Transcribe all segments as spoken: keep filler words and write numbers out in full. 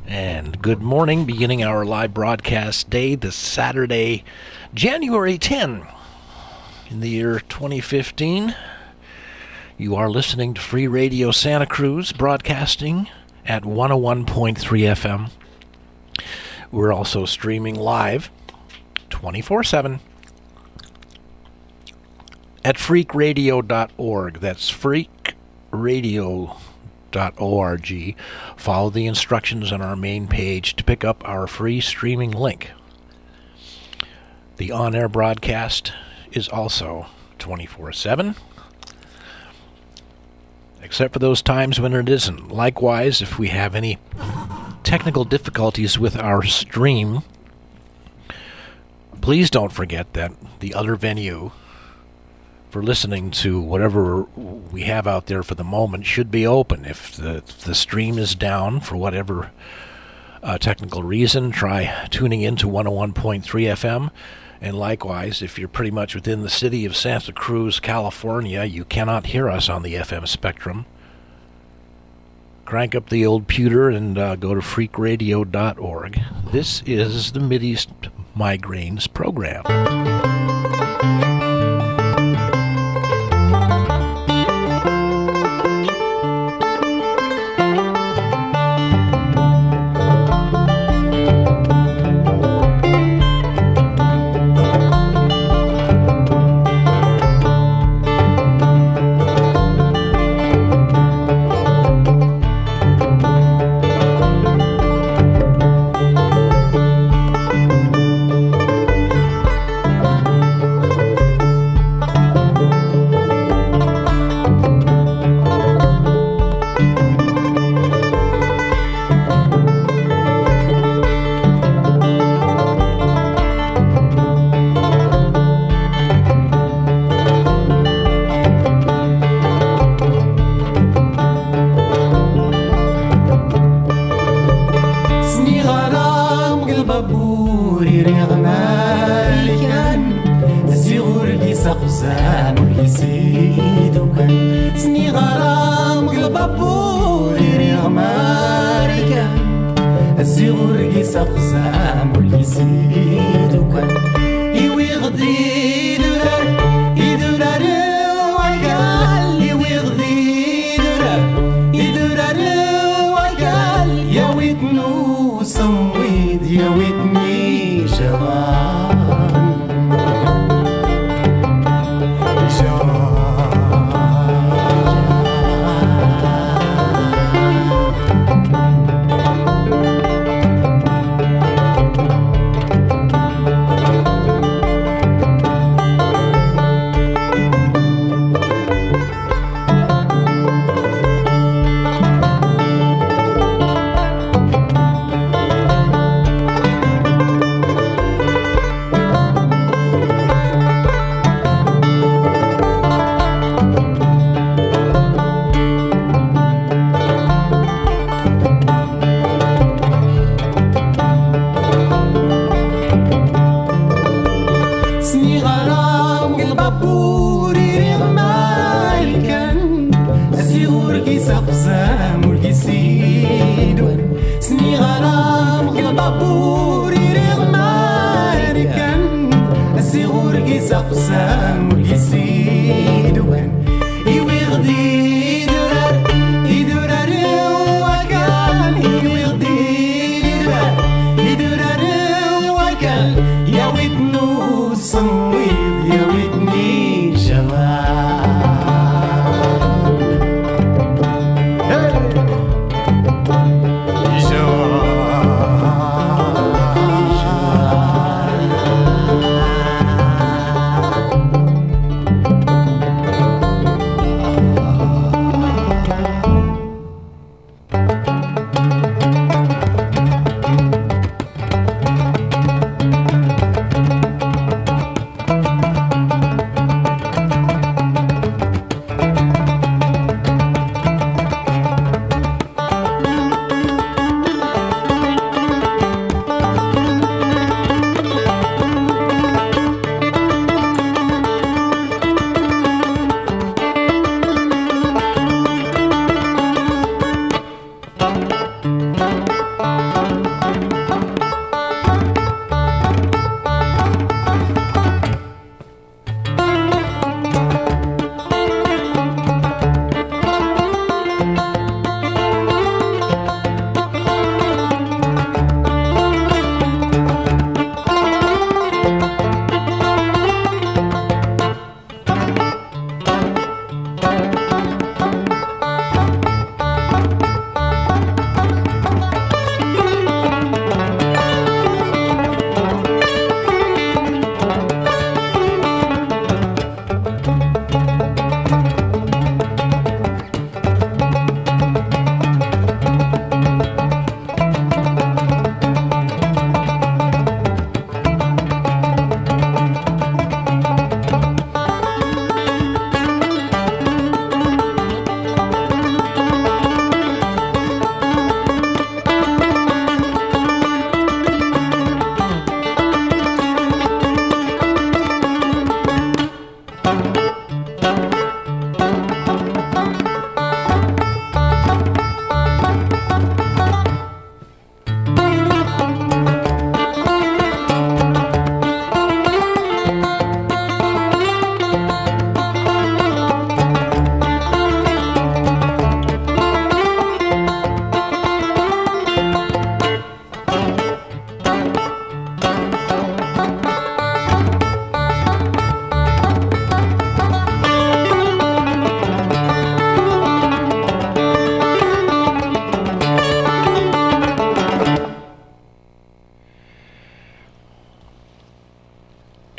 And good morning, beginning our live broadcast day this Saturday, January tenth, in the year twenty fifteen. You are listening to Free Radio Santa Cruz, broadcasting at one oh one point three F M. We're also streaming live twenty-four seven at freak radio dot org. That's freak radio dot org. Follow the instructions on our main page to pick up our free streaming link. The on-air broadcast is also twenty-four seven, except for those times when it isn't. Likewise, if we have any technical difficulties with our stream, please don't forget that the other venue for listening to whatever we have out there for the moment should be open. If the, if the stream is down for whatever uh, technical reason, try tuning in to one oh one point three F M. And likewise, if you're pretty much within the city of Santa Cruz, California, you cannot hear us on the F M spectrum, crank up the old pewter and uh, go to freak radio dot org. This is the Mideast Migraines program.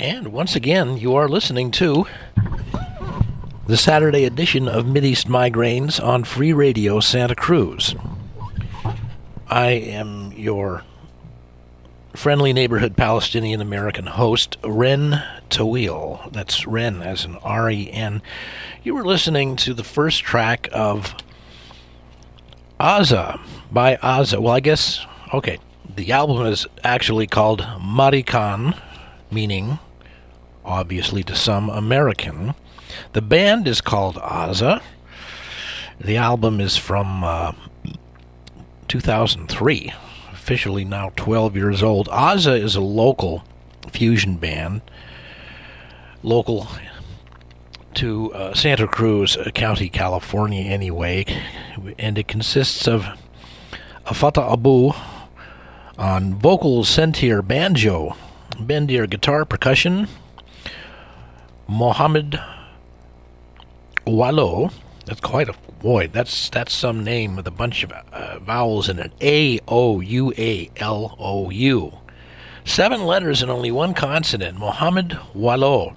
And once again, you are listening to the Saturday edition of Mideast Migraines on Free Radio Santa Cruz. I am your friendly neighborhood Palestinian American host, Ren Tawil. That's Ren as in R E N. You were listening to the first track of Aza by Aza. Well, I guess, okay, the album is actually called Marikan, meaning, obviously to some, American. The band is called Aza. The album is from uh, two thousand three, officially now twelve years old. Aza is a local fusion band, local to uh, Santa Cruz County, California, anyway, and it consists of Fatah Abu on vocals, Sentir, banjo, Bendir guitar, percussion, Mohammed Wallo. That's quite a boy. That's that's some name with a bunch of uh, vowels in it. A O U A L O U. Seven letters and only one consonant. Mohammed Wallo.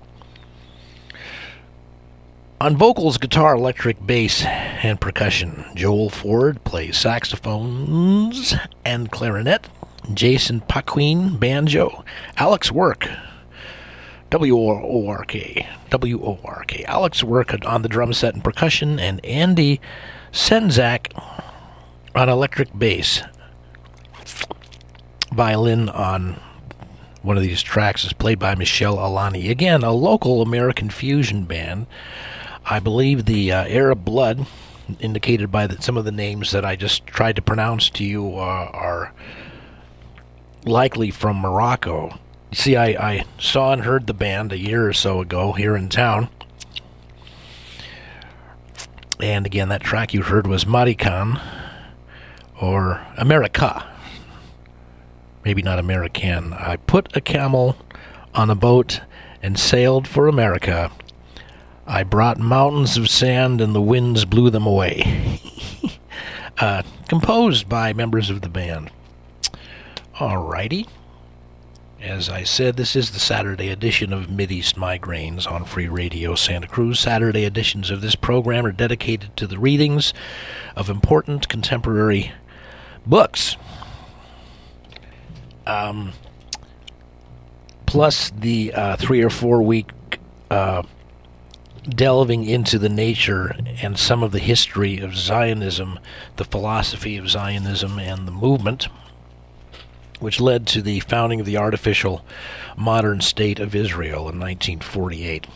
On vocals, guitar, electric bass, and percussion, Joel Ford plays saxophones and clarinet. Jason Paquin, banjo. Alex Work, W O R K, W O R K. Alex Work on the drum set and percussion, and Andy Senzak on electric bass. Violin on one of these tracks is played by Michelle Alani. Again, a local American fusion band. I believe the uh, Arab blood, indicated by the, some of the names that I just tried to pronounce to you, uh, are likely from Morocco. You see, I, I saw and heard the band a year or so ago here in town. And again, that track you heard was Marikan, or America. Maybe not American. I put a camel on a boat and sailed for America. I brought mountains of sand and the winds blew them away. uh, composed by members of the band. Alrighty. As I said, this is the Saturday edition of Mideast Migraines on Free Radio Santa Cruz. Saturday editions of this program are dedicated to the readings of important contemporary books. Um, plus the uh, three or four week uh, delving into the nature and some of the history of Zionism, the philosophy of Zionism, and the movement which led to the founding of the artificial modern state of Israel in nineteen forty-eight.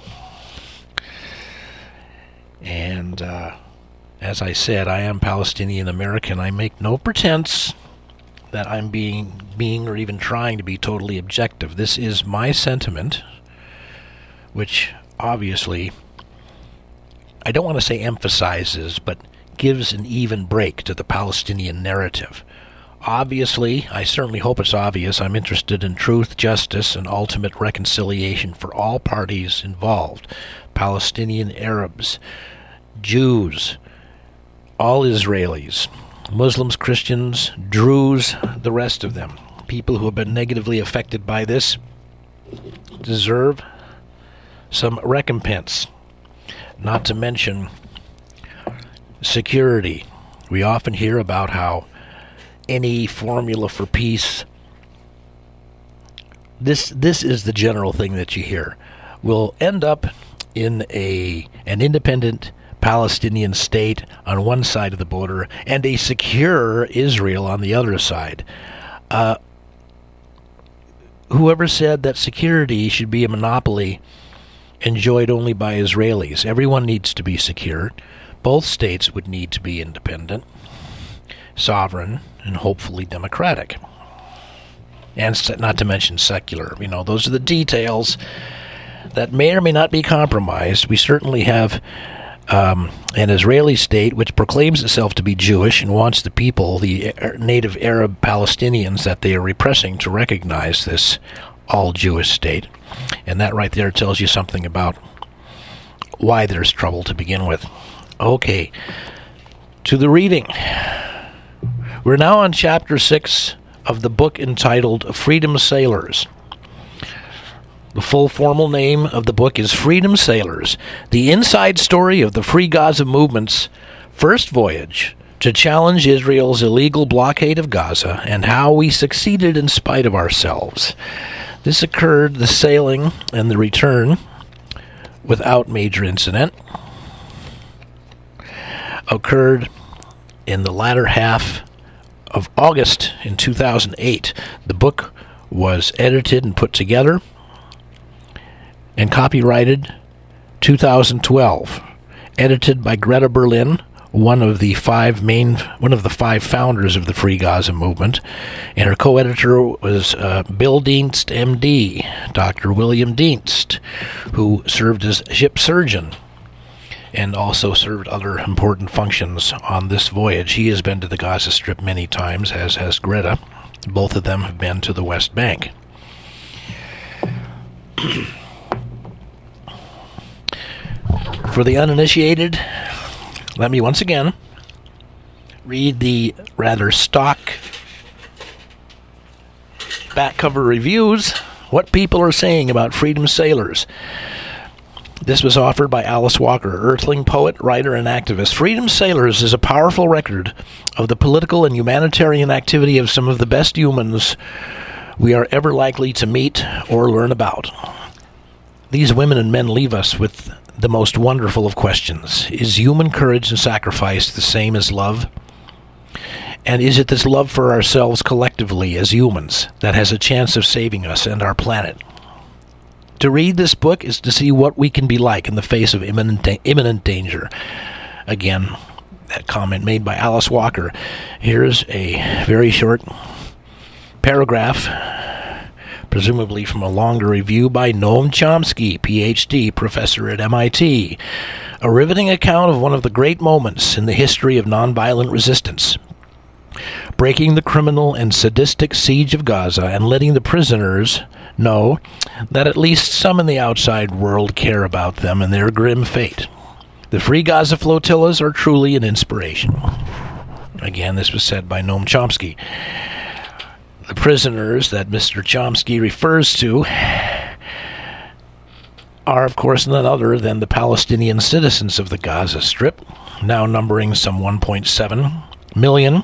And uh, as I said, I am Palestinian American. I make no pretense that I'm being, being or even trying to be totally objective. This is my sentiment, which obviously, I don't want to say emphasizes, but gives an even break to the Palestinian narrative. Obviously, I certainly hope it's obvious, I'm interested in truth, justice, and ultimate reconciliation for all parties involved. Palestinian Arabs, Jews, all Israelis, Muslims, Christians, Druze, the rest of them. People who have been negatively affected by this deserve some recompense. Not to mention security. We often hear about how any formula for peace, this this is the general thing that you hear, will end up in a an independent Palestinian state on one side of the border and a secure Israel on the other side. Uh, whoever said that security should be a monopoly enjoyed only by Israelis? Everyone needs to be secure. Both states would need to be independent, sovereign, and hopefully democratic. And not to mention secular. You know, those are the details that may or may not be compromised. We certainly have um, an Israeli state which proclaims itself to be Jewish and wants the people, the native Arab Palestinians that they are repressing, to recognize this all-Jewish state. And that right there tells you something about why there's trouble to begin with. Okay, to the reading. We're now on chapter six of the book entitled Freedom Sailors. The full formal name of the book is Freedom Sailors, the inside story of the Free Gaza movement's first voyage to challenge Israel's illegal blockade of Gaza and how we succeeded in spite of ourselves. This occurred, the sailing and the return, without major incident, occurred in the latter half of August in two thousand eight. The book was edited and put together and copyrighted two thousand twelve, edited by Greta Berlin, one of the five main, one of the five founders of the Free Gaza movement, and her co-editor was uh, Bill Dienst, M D, Doctor William Dienst, who served as ship surgeon and also served other important functions on this voyage. He has been to the Gaza Strip many times, as has Greta. Both of them have been to the West Bank. For the uninitiated, let me once again read the rather stock back cover reviews, what people are saying about Freedom Sailors. This was offered by Alice Walker, Earthling poet, writer, and activist. Freedom Sailors is a powerful record of the political and humanitarian activity of some of the best humans we are ever likely to meet or learn about. These women and men leave us with the most wonderful of questions. Is human courage and sacrifice the same as love? And is it this love for ourselves collectively as humans that has a chance of saving us and our planet? To read this book is to see what we can be like in the face of imminent, da- imminent danger. Again, that comment made by Alice Walker. Here's a very short paragraph, presumably from a longer review by Noam Chomsky, P H D, professor at M I T. A riveting account of one of the great moments in the history of nonviolent resistance. Breaking the criminal and sadistic siege of Gaza and letting the prisoners know that at least some in the outside world care about them and their grim fate. The Free Gaza flotillas are truly an inspiration. Again, this was said by Noam Chomsky. The prisoners that Mister Chomsky refers to are, of course, none other than the Palestinian citizens of the Gaza Strip, now numbering some one point seven million.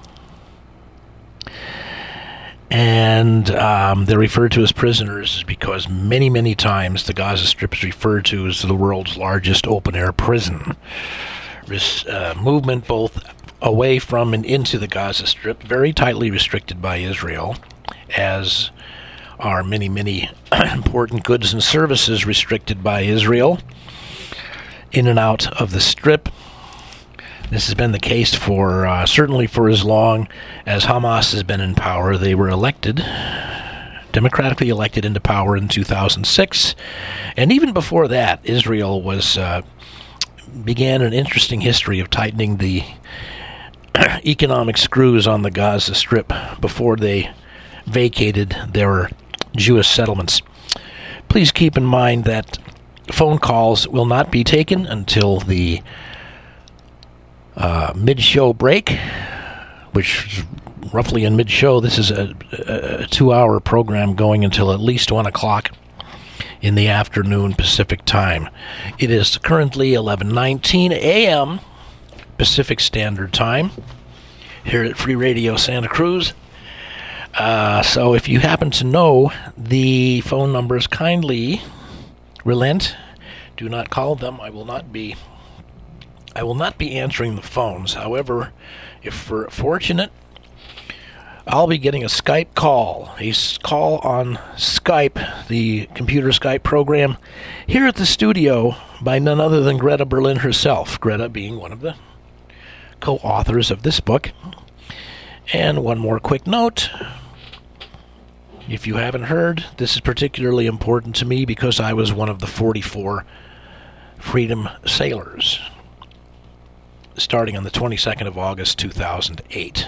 And um, they're referred to as prisoners because many, many times the Gaza Strip is referred to as the world's largest open-air prison. This uh, movement both away from and into the Gaza Strip, very tightly restricted by Israel, as are many, many important goods and services restricted by Israel, in and out of the Strip. This has been the case for, uh, certainly for as long as Hamas has been in power. They were elected, democratically elected into power in two thousand six. And even before that, Israel was uh, began an interesting history of tightening the economic screws on the Gaza Strip before they vacated their Jewish settlements. Please keep in mind that phone calls will not be taken until the Uh, mid-show break, which is roughly in mid-show. This is a, a two-hour program going until at least one o'clock in the afternoon Pacific time. It is currently eleven nineteen a.m. Pacific Standard Time here at Free Radio Santa Cruz. Uh, so if you happen to know the phone numbers, kindly relent. Do not call them. I will not be I will not be answering the phones. However, if we're fortunate, I'll be getting a Skype call, a call on Skype, the computer Skype program, here at the studio by none other than Greta Berlin herself, Greta being one of the co-authors of this book. And one more quick note. If you haven't heard, this is particularly important to me because I was one of the forty-four Freedom Sailors, starting on the twenty-second of August, two thousand eight.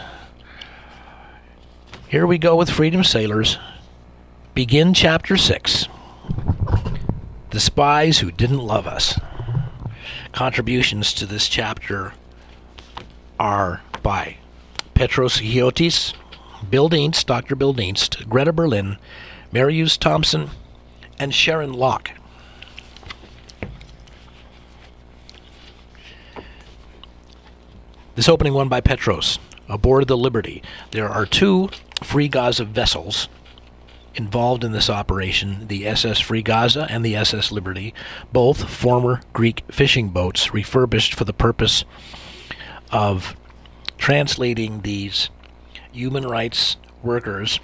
Here we go with Freedom Sailors. Begin Chapter six. The Spies Who Didn't Love Us. Contributions to this chapter are by Petros Chiotis, Bill Dienst, Doctor Bill Dienst, Greta Berlin, Marius Thompson, and Sharon Locke. This opening one by Petros. Aboard the Liberty, there are two Free Gaza vessels involved in this operation, the S S Free Gaza and the S S Liberty, both former Greek fishing boats refurbished for the purpose of translating these human rights workers,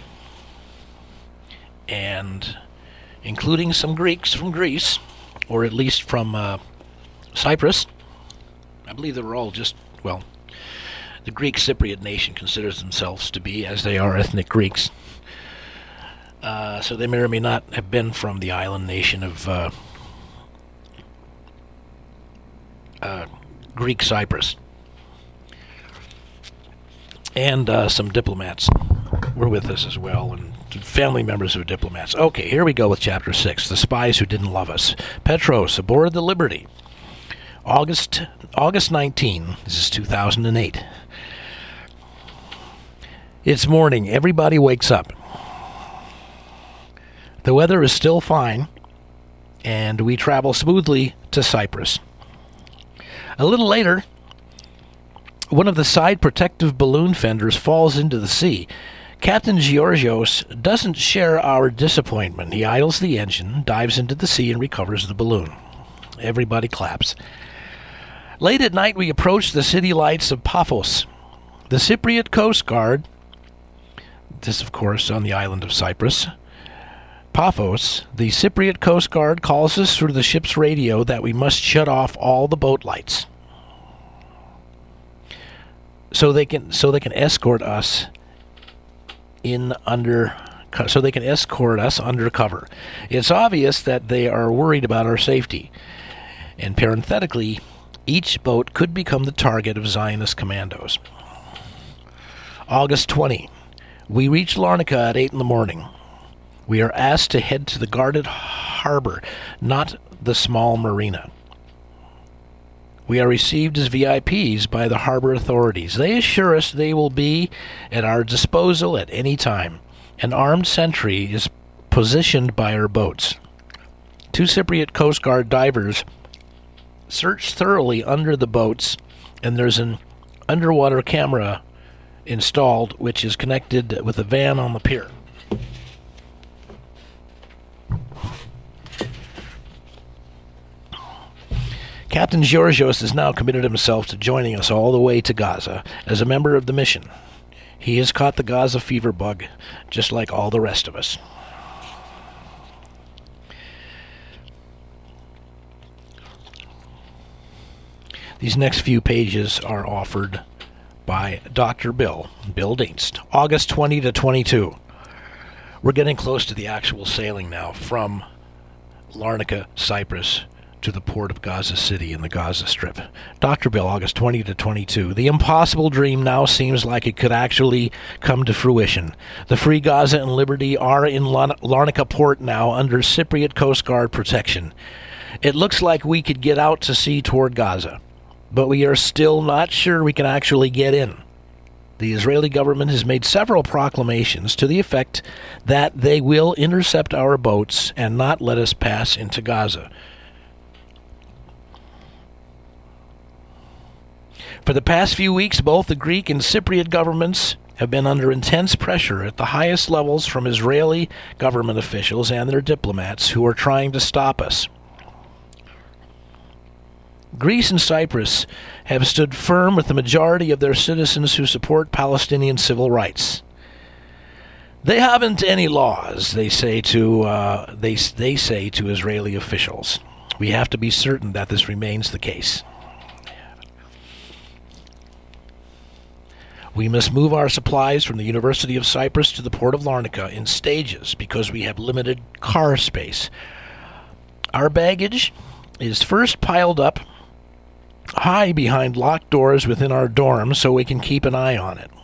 and including some Greeks from Greece, or at least from uh, Cyprus. I believe they were all just, well, the Greek Cypriot nation considers themselves to be, as they are, ethnic Greeks. Uh, so they may or may not have been from the island nation of uh, uh, Greek Cyprus. And uh, some diplomats were with us as well, and family members of diplomats. Okay, here we go with Chapter six, The Spies Who Didn't Love Us. Petros, aboard the Liberty. August August nineteenth, this is two thousand eight. It's morning. Everybody wakes up. The weather is still fine, and we travel smoothly to Cyprus. A little later, one of the side protective balloon fenders falls into the sea. Captain Georgios doesn't share our disappointment. He idles the engine, dives into the sea, and recovers the balloon. Everybody claps. Late at night, we approach the city lights of Paphos. The Cypriot Coast Guard, this, of course, on the island of Cyprus, Paphos, the Cypriot Coast Guard calls us through the ship's radio that we must shut off all the boat lights so they can so they can escort us in under so they can escort us undercover. It's obvious that they are worried about our safety, and parenthetically, each boat could become the target of Zionist commandos. August twentieth. We reach Larnaca at eight in the morning. We are asked to head to the guarded harbor, not the small marina. We are received as V I Ps by the harbor authorities. They assure us they will be at our disposal at any time. An armed sentry is positioned by our boats. Two Cypriot Coast Guard divers search thoroughly under the boats, and there's an underwater camera installed which is connected with a van on the pier. Captain Georgios has now committed himself to joining us all the way to Gaza as a member of the mission. He has caught the Gaza fever bug, just like all the rest of us. These next few pages are offered by Doctor Bill, Bill Dienst. August twentieth to twenty-second. We're getting close to the actual sailing now from Larnaca, Cyprus, to the port of Gaza City in the Gaza Strip. Doctor Bill, August twentieth to twenty-second. The impossible dream now seems like it could actually come to fruition. The Free Gaza and Liberty are in Larnaca port now under Cypriot Coast Guard protection. It looks like we could get out to sea toward Gaza, but we are still not sure we can actually get in. The Israeli government has made several proclamations to the effect that they will intercept our boats and not let us pass into Gaza. For the past few weeks, both the Greek and Cypriot governments have been under intense pressure at the highest levels from Israeli government officials and their diplomats who are trying to stop us. Greece and Cyprus have stood firm with the majority of their citizens who support Palestinian civil rights. They haven't any laws, they say to uh, they they say to Israeli officials. We have to be certain that this remains the case. We must move our supplies from the University of Cyprus to the port of Larnaca in stages because we have limited car space. Our baggage is first piled up high behind locked doors within our dorm so we can keep an eye on it.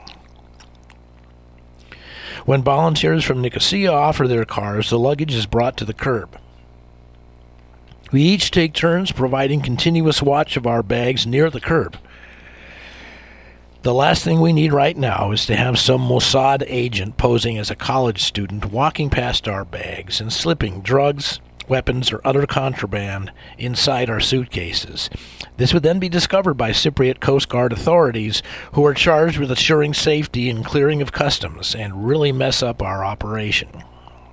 When volunteers from Nicosia offer their cars, the luggage is brought to the curb. We each take turns providing continuous watch of our bags near the curb. The last thing we need right now is to have some Mossad agent posing as a college student walking past our bags and slipping drugs, weapons, or other contraband inside our suitcases. This would then be discovered by Cypriot Coast Guard authorities, who are charged with assuring safety and clearing of customs, and really mess up our operation.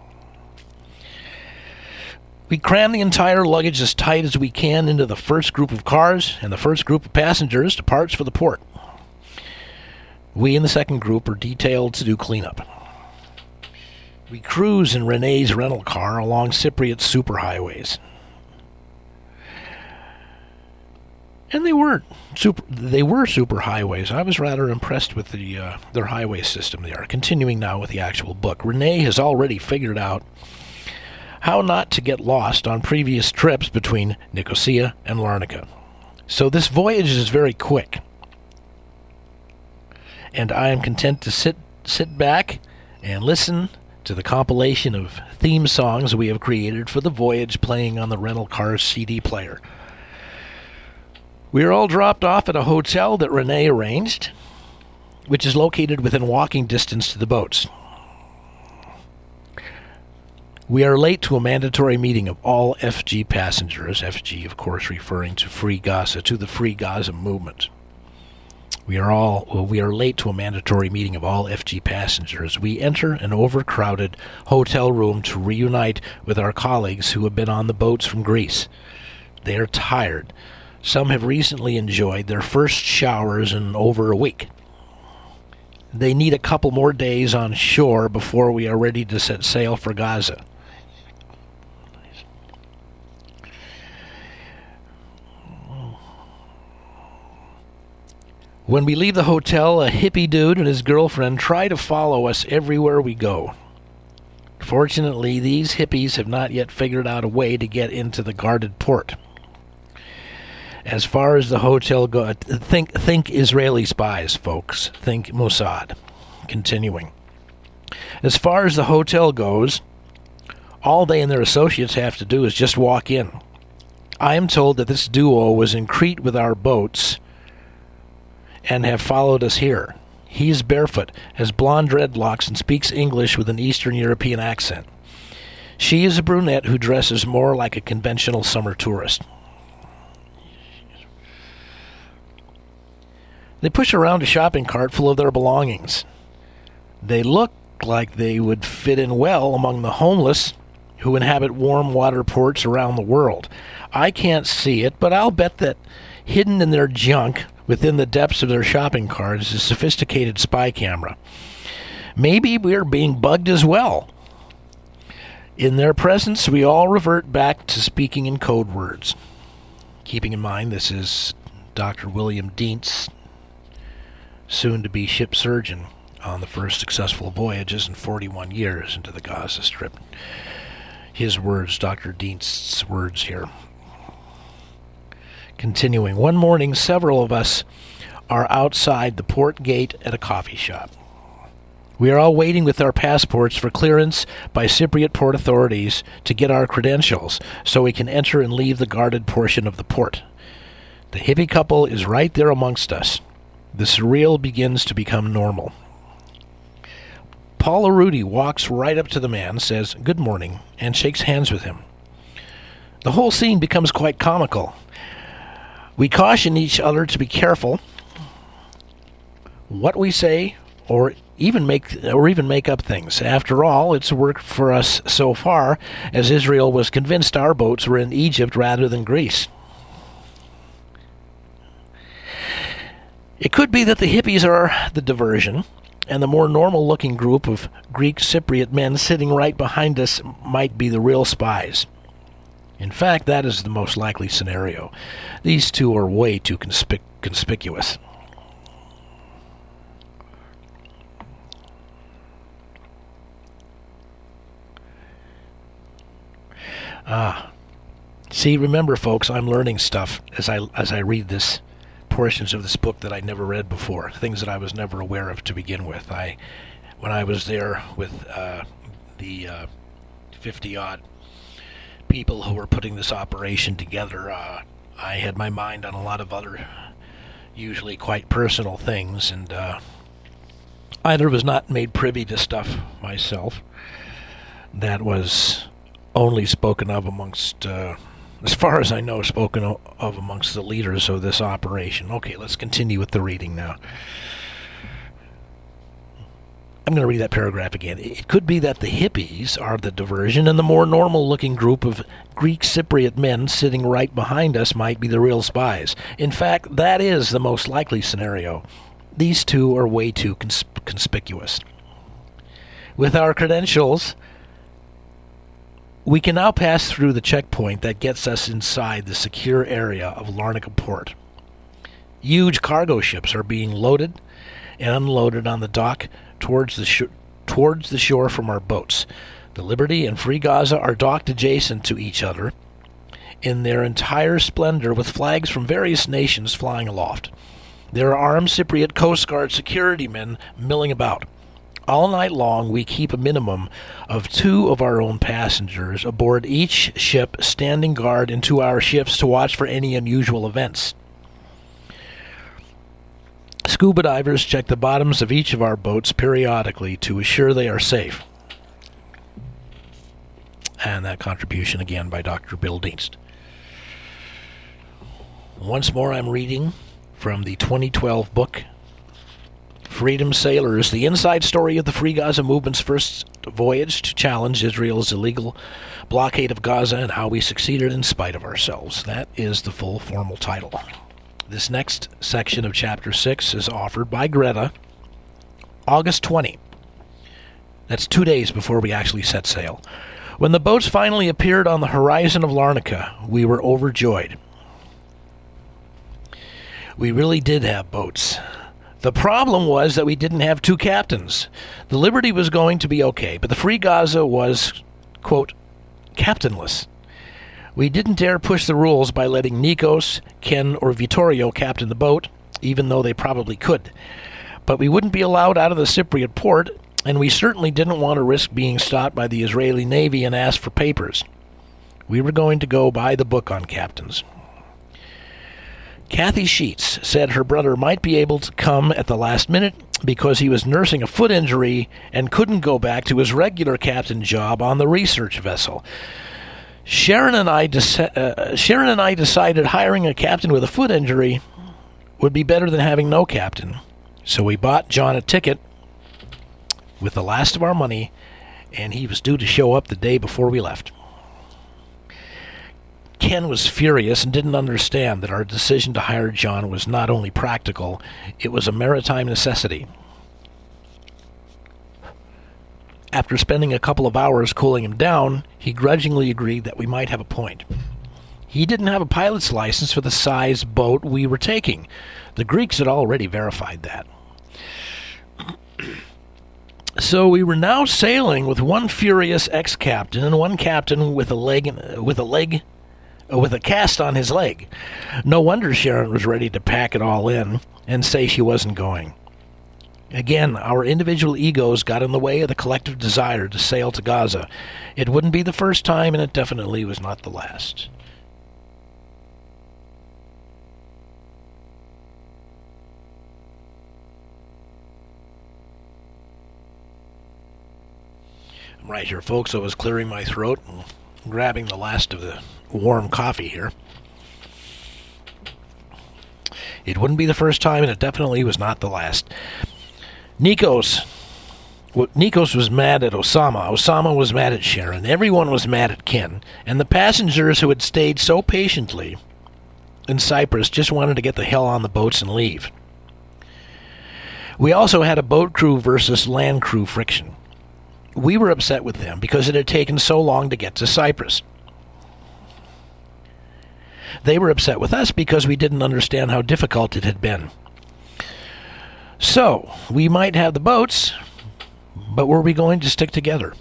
We cram the entire luggage as tight as we can into the first group of cars, and the first group of passengers departs for the port. We in the second group are detailed to do cleanup. We cruise in Renee's rental car along Cypriot superhighways. And they were super they were superhighways. I was rather impressed with the uh, their highway system there. Continuing now with the actual book. Renee has already figured out how not to get lost on previous trips between Nicosia and Larnaca. So this voyage is very quick. And I am content to sit sit back and listen to the compilation of theme songs we have created for the voyage playing on the rental car's C D player. We are all dropped off at a hotel that Renee arranged, which is located within walking distance to the boats. We are late to a mandatory meeting of all F G passengers, F G of course referring to Free Gaza, to the Free Gaza movement. We are all well, we are late to a mandatory meeting of all F G passengers. We enter an overcrowded hotel room to reunite with our colleagues who have been on the boats from Greece. They are tired. Some have recently enjoyed their first showers in over a week. They need a couple more days on shore before we are ready to set sail for Gaza. When we leave the hotel, a hippie dude and his girlfriend try to follow us everywhere we go. Fortunately, these hippies have not yet figured out a way to get into the guarded port. As far as the hotel goes, think, think Israeli spies, folks. Think Mossad. Continuing. As far as the hotel goes, all they and their associates have to do is just walk in. I am told that this duo was in Crete with our boats and have followed us here. He is barefoot, has blonde dreadlocks, and speaks English with an Eastern European accent. She is a brunette who dresses more like a conventional summer tourist. They push around a shopping cart full of their belongings. They look like they would fit in well among the homeless who inhabit warm water ports around the world. I can't see it, but I'll bet that hidden in their junk within the depths of their shopping carts is a sophisticated spy camera. Maybe we're being bugged as well. In their presence, we all revert back to speaking in code words. Keeping in mind this is Doctor William Dientz, soon-to-be ship surgeon on the first successful voyages in forty-one years into the Gaza Strip. His words, Doctor Dientz's words here. Continuing, one morning, several of us are outside the port gate at a coffee shop. We are all waiting with our passports for clearance by Cypriot port authorities to get our credentials so we can enter and leave the guarded portion of the port. The hippie couple is right there amongst us. The surreal begins to become normal. Paula Rudy walks right up to the man, says, "Good morning," and shakes hands with him. The whole scene becomes quite comical. We caution each other to be careful what we say or even make or even make up things. After all, it's worked for us so far, as Israel was convinced our boats were in Egypt rather than Greece. It could be that the hippies are the diversion, and the more normal-looking group of Greek Cypriot men sitting right behind us might be the real spies. In fact, that is the most likely scenario. These two are way too conspic- conspicuous. Ah. See, remember, folks, I'm learning stuff as I as I read this portions of this book that I never read before, things that I was never aware of to begin with. I, when I was there with uh, the uh, fifty-odd people who were putting this operation together, uh, I had my mind on a lot of other usually quite personal things, and uh, I was not made privy to stuff myself that was only spoken of amongst, uh, as far as I know, spoken of amongst the leaders of this operation. Okay, let's continue with the reading now. I'm going to read that paragraph again. It could be that the hippies are the diversion, and the more normal-looking group of Greek Cypriot men sitting right behind us might be the real spies. In fact, that is the most likely scenario. These two are way too cons- conspicuous. With our credentials, we can now pass through the checkpoint that gets us inside the secure area of Larnaca Port. Huge cargo ships are being loaded and unloaded on the dock towards the sh- towards the shore from our boats. The Liberty and Free Gaza are docked adjacent to each other in their entire splendor, with flags from various nations flying aloft. There are armed Cypriot Coast Guard security men milling about. All night long, we keep a minimum of two of our own passengers aboard each ship, standing guard in two-hour shifts to watch for any unusual events. Scuba divers check the bottoms of each of our boats periodically to assure they are safe. And that contribution again by Doctor Bill Dienst. Once more, I'm reading from the twenty twelve book, Freedom Sailors, the inside story of the Free Gaza movement's first voyage to challenge Israel's illegal blockade of Gaza and how we succeeded in spite of ourselves. That is the full formal title. This next section of Chapter six is offered by Greta, August twentieth. That's two days before we actually set sail. When the boats finally appeared on the horizon of Larnaca, we were overjoyed. We really did have boats. The problem was that we didn't have two captains. The Liberty was going to be okay, but the Free Gaza was, quote, captainless. We didn't dare push the rules by letting Nikos, Ken, or Vittorio captain the boat, even though they probably could. But we wouldn't be allowed out of the Cypriot port, and we certainly didn't want to risk being stopped by the Israeli Navy and asked for papers. We were going to go by the book on captains. Kathy Sheets said her brother might be able to come at the last minute because he was nursing a foot injury and couldn't go back to his regular captain job on the research vessel. Sharon and I deci- uh, Sharon and I decided hiring a captain with a foot injury would be better than having no captain. So we bought John a ticket with the last of our money, and he was due to show up the day before we left. Ken was furious and didn't understand that our decision to hire John was not only practical, it was a maritime necessity. After spending a couple of hours cooling him down, he grudgingly agreed that we might have a point. He didn't have a pilot's license for the size boat we were taking. The Greeks had already verified that. So we were now sailing with one furious ex-captain and one captain with a leg, with a leg, with a cast on his leg. No wonder Sharon was ready to pack it all in and say she wasn't going. Again, our individual egos got in the way of the collective desire to sail to Gaza. It wouldn't be the first time, and it definitely was not the last. I'm right here, folks. I was clearing my throat and grabbing the last of the warm coffee here. It wouldn't be the first time, and it definitely was not the last. Nikos. Nikos was mad at Osama. Osama was mad at Sharon. Everyone was mad at Ken. And the passengers who had stayed so patiently in Cyprus just wanted to get the hell on the boats and leave. We also had a boat crew versus land crew friction. We were upset with them because it had taken so long to get to Cyprus. They were upset with us because we didn't understand how difficult it had been. So, we might have the boats, but were we going to stick together?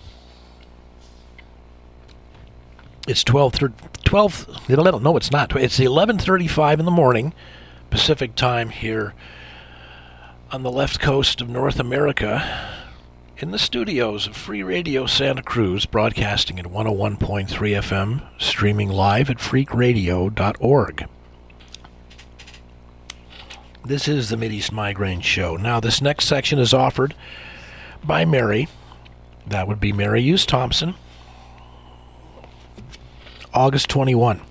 It's twelve, twelve, no, it's not. It's eleven thirty-five in the morning, Pacific time here on the left coast of North America, in the studios of Free Radio Santa Cruz, broadcasting at one oh one point three F M, streaming live at freak radio dot org. This is the Mideast Migraine Show. Now, this next section is offered by Mary. That would be Mary Hughes Thompson. August twenty-first.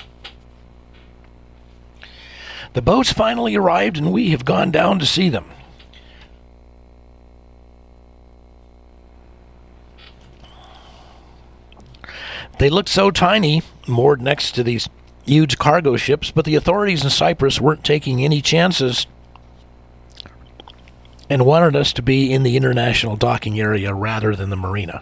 The boats finally arrived, and we have gone down to see them. They looked so tiny, moored next to these huge cargo ships, but the authorities in Cyprus weren't taking any chances and wanted us to be in the international docking area rather than the marina.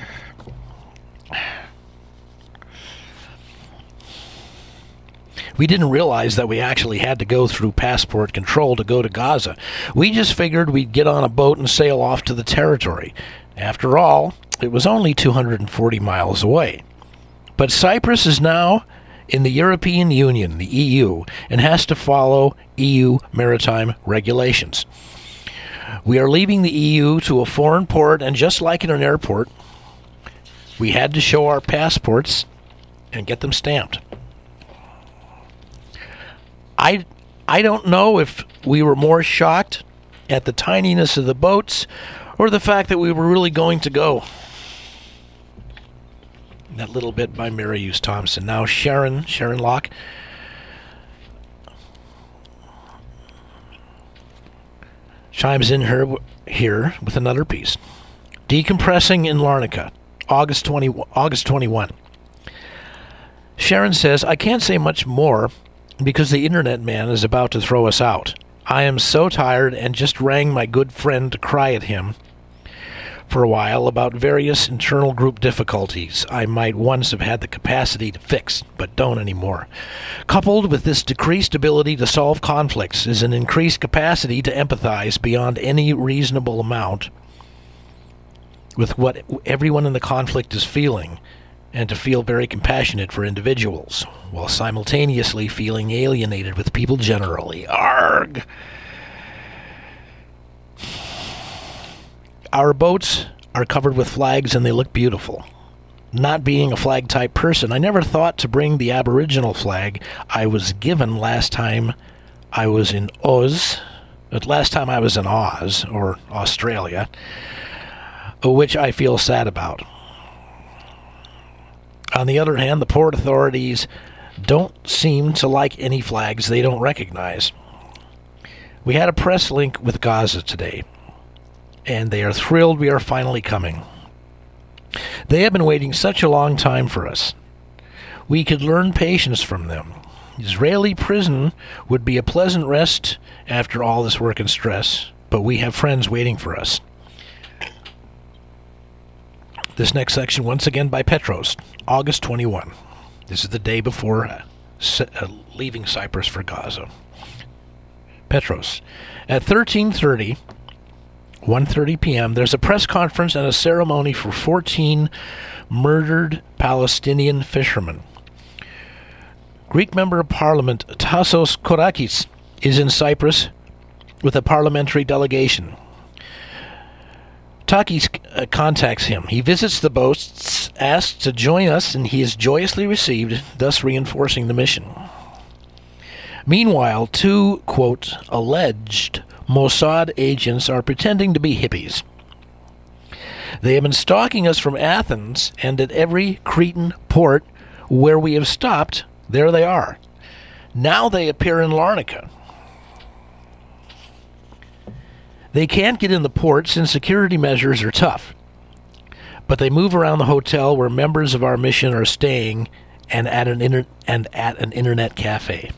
We didn't realize that we actually had to go through passport control to go to Gaza. We just figured we'd get on a boat and sail off to the territory. After all, it was only two hundred forty miles away. But Cyprus is now in the European Union, the E U, and has to follow E U maritime regulations. We are leaving the E U to a foreign port, and just like in an airport, we had to show our passports and get them stamped. I, I don't know if we were more shocked at the tininess of the boats or the fact that we were really going to go. That little bit by Mary Hughes Thompson. Now Sharon, Sharon Locke. Chimes in her here with another piece. Decompressing in Larnaca, August twentieth, August twenty-first. Sharon says, I can't say much more because the internet man is about to throw us out. I am so tired and just rang my good friend to cry at him for a while about various internal group difficulties I might once have had the capacity to fix, but don't anymore. Coupled with this decreased ability to solve conflicts is an increased capacity to empathize beyond any reasonable amount with what everyone in the conflict is feeling, and to feel very compassionate for individuals, while simultaneously feeling alienated with people generally. Arg! Our boats are covered with flags and they look beautiful. Not being a flag-type person, I never thought to bring the Aboriginal flag I was given last time I was in Oz, but last time I was in Oz, or Australia, which I feel sad about. On the other hand, the port authorities don't seem to like any flags they don't recognize. We had a press link with Gaza today, and they are thrilled we are finally coming. They have been waiting such a long time for us. We could learn patience from them. Israeli prison would be a pleasant rest after all this work and stress, but we have friends waiting for us. This next section, once again by Petros, August twenty-first. This is the day before uh, uh, leaving Cyprus for Gaza. Petros, at thirteen thirty, one thirty p.m., there's a press conference and a ceremony for fourteen murdered Palestinian fishermen. Greek Member of Parliament Tassos Korakis is in Cyprus with a parliamentary delegation. Takis uh, contacts him. He visits the boats, asks to join us, and he is joyously received, thus reinforcing the mission. Meanwhile, two, quote, alleged Mossad agents are pretending to be hippies. They have been stalking us from Athens, and at every Cretan port where we have stopped, there they are. Now they appear in Larnaca. They can't get in the port since security measures are tough, but they move around the hotel where members of our mission are staying and at an inter- and at an internet cafe.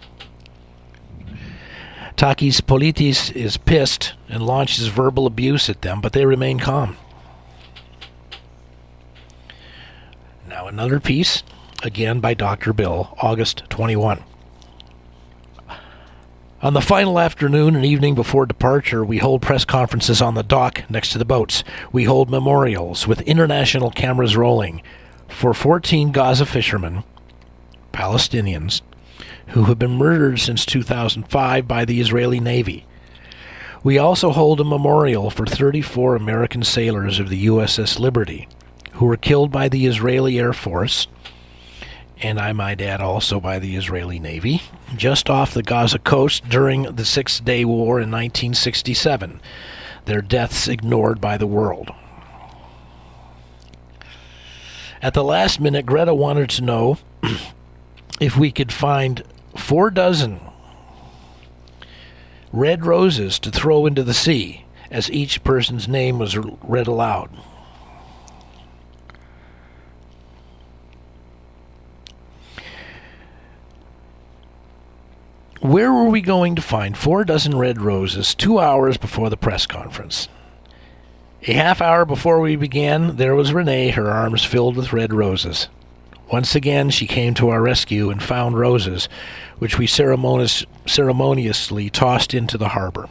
Takis Politis is pissed and launches verbal abuse at them, but they remain calm. Now another piece, again by Doctor Bill, August twenty-first. On the final afternoon and evening before departure, we hold press conferences on the dock next to the boats. We hold memorials with international cameras rolling for fourteen Gaza fishermen, Palestinians, who have been murdered since two thousand five by the Israeli Navy. We also hold a memorial for thirty-four American sailors of the U S S Liberty, who were killed by the Israeli Air Force, and I might add also by the Israeli Navy, just off the Gaza coast during the Six-Day War in nineteen sixty-seven. Their deaths ignored by the world. At the last minute, Greta wanted to know if we could find four dozen red roses to throw into the sea, as each person's name was read aloud. Where were we going to find four dozen red roses two hours before the press conference? A half hour before we began, there was Renee, her arms filled with red roses. Once again, she came to our rescue and found roses, which we ceremonious, ceremoniously tossed into the harbor.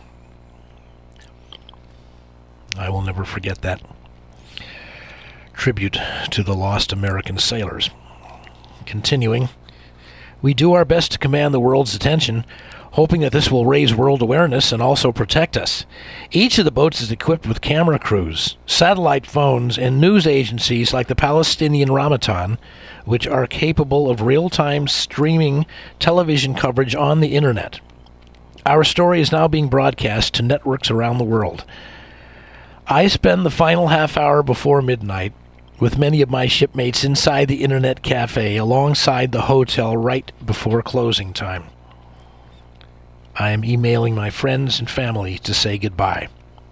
I will never forget that tribute to the lost American sailors. Continuing, we do our best to command the world's attention, hoping that this will raise world awareness and also protect us. Each of the boats is equipped with camera crews, satellite phones, and news agencies like the Palestinian Ramadan, which are capable of real-time streaming television coverage on the internet. Our story is now being broadcast to networks around the world. I spend the final half hour before midnight with many of my shipmates inside the internet cafe alongside the hotel right before closing time. I am emailing my friends and family to say goodbye.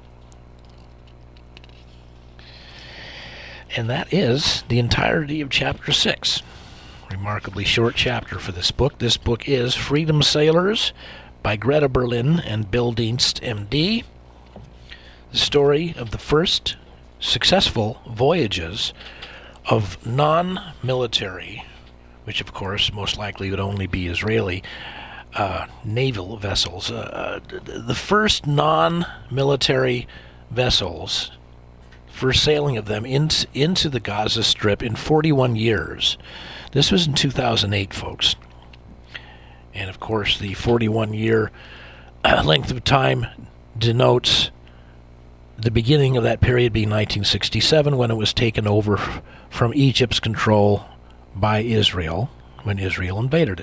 And that is the entirety of Chapter six. Remarkably short chapter for this book. This book is Freedom Sailors by Greta Berlin and Bill Dienst, M D. The story of the first successful voyages of non-military, which of course most likely would only be Israeli, Uh, naval vessels. Uh, the first non-military vessels, first sailing of them in, into the Gaza Strip in forty-one years. This was in two thousand eight, folks. And of course, the forty-one year length of time denotes the beginning of that period being nineteen sixty-seven, when it was taken over from Egypt's control by Israel, when Israel invaded it.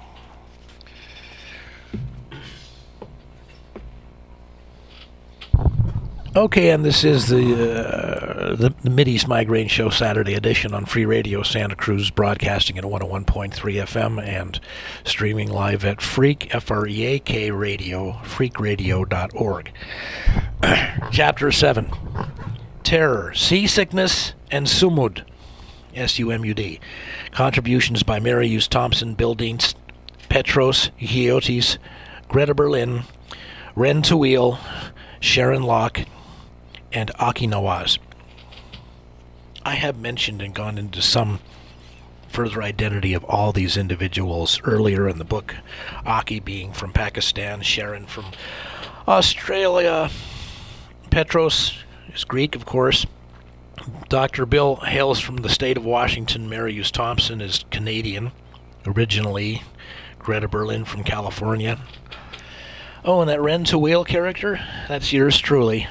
Okay, and this is the, uh, the the Mideast Migraine Show Saturday edition on Free Radio Santa Cruz, broadcasting at one oh one point three F M and streaming live at Freak, F R E A K Radio, freak radio dot org. Chapter seven, Terror, Seasickness, and Sumud, S U M U D. Contributions by Mary Hughes Thompson, Bill Dienst, Petros Chiotis, Greta Berlin, Ren Tawil, Sharon Locke, and Aki Nawaz. I have mentioned and gone into some further identity of all these individuals earlier in the book. Aki being from Pakistan, Sharon from Australia, Petros is Greek, of course. Doctor Bill hails from the state of Washington. Mary Hughes Thompson is Canadian, originally. Greta Berlin from California. Oh, and that Ren Tawil character, that's yours truly.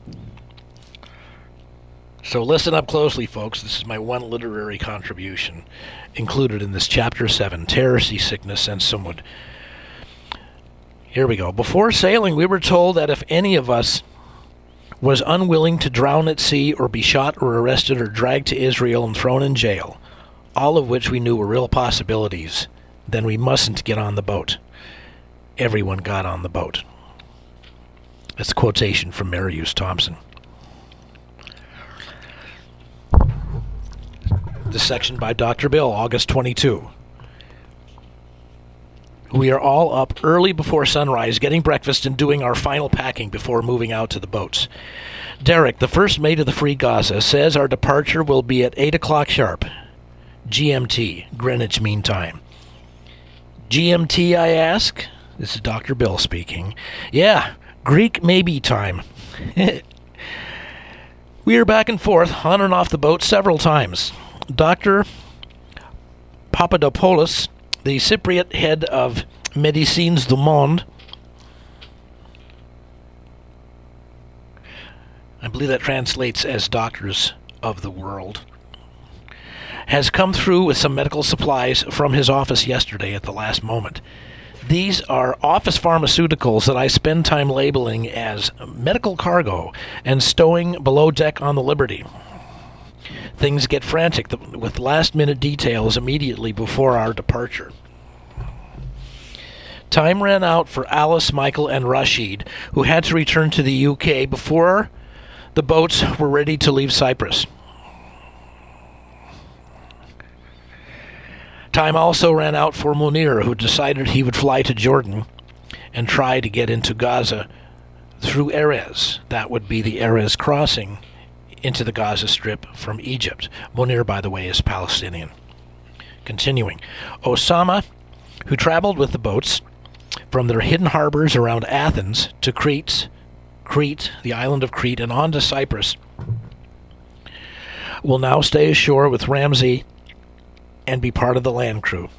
So listen up closely, folks. This is my one literary contribution included in this Chapter seven, Terror, Seasickness, and Sumud. Here we go. Before sailing, we were told that if any of us was unwilling to drown at sea or be shot or arrested or dragged to Israel and thrown in jail, all of which we knew were real possibilities, then we mustn't get on the boat. Everyone got on the boat. That's a quotation from Mary Hughes Thompson. This section by Doctor Bill, August twenty-second. We are all up early before sunrise, getting breakfast and doing our final packing before moving out to the boats. Derek, the first mate of the Free Gaza, says our departure will be at eight o'clock sharp. G M T, Greenwich Mean Time. G M T, I ask? This is Doctor Bill speaking. Yeah, Greek maybe time. We are back and forth, on and off the boat several times. Doctor Papadopoulos, the Cypriot head of Médecins du Monde, I believe that translates as Doctors of the World, has come through with some medical supplies from his office yesterday at the last moment. These are office pharmaceuticals that I spend time labeling as medical cargo and stowing below deck on the Liberty. Things get frantic with last-minute details immediately before our departure. Time ran out for Alice, Michael, and Rashid, who had to return to the U K before the boats were ready to leave Cyprus. Time also ran out for Munir, who decided he would fly to Jordan and try to get into Gaza through Erez. That would be the Erez crossing into the Gaza Strip from Egypt. Munir, by the way, is Palestinian. Continuing. Osama, who traveled with the boats from their hidden harbors around Athens to Crete, Crete, the island of Crete, and on to Cyprus, will now stay ashore with Ramsey and be part of the land crew.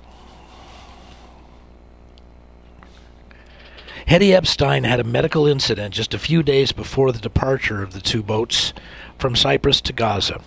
Hetty Epstein had a medical incident just a few days before the departure of the two boats from Cyprus to Gaza.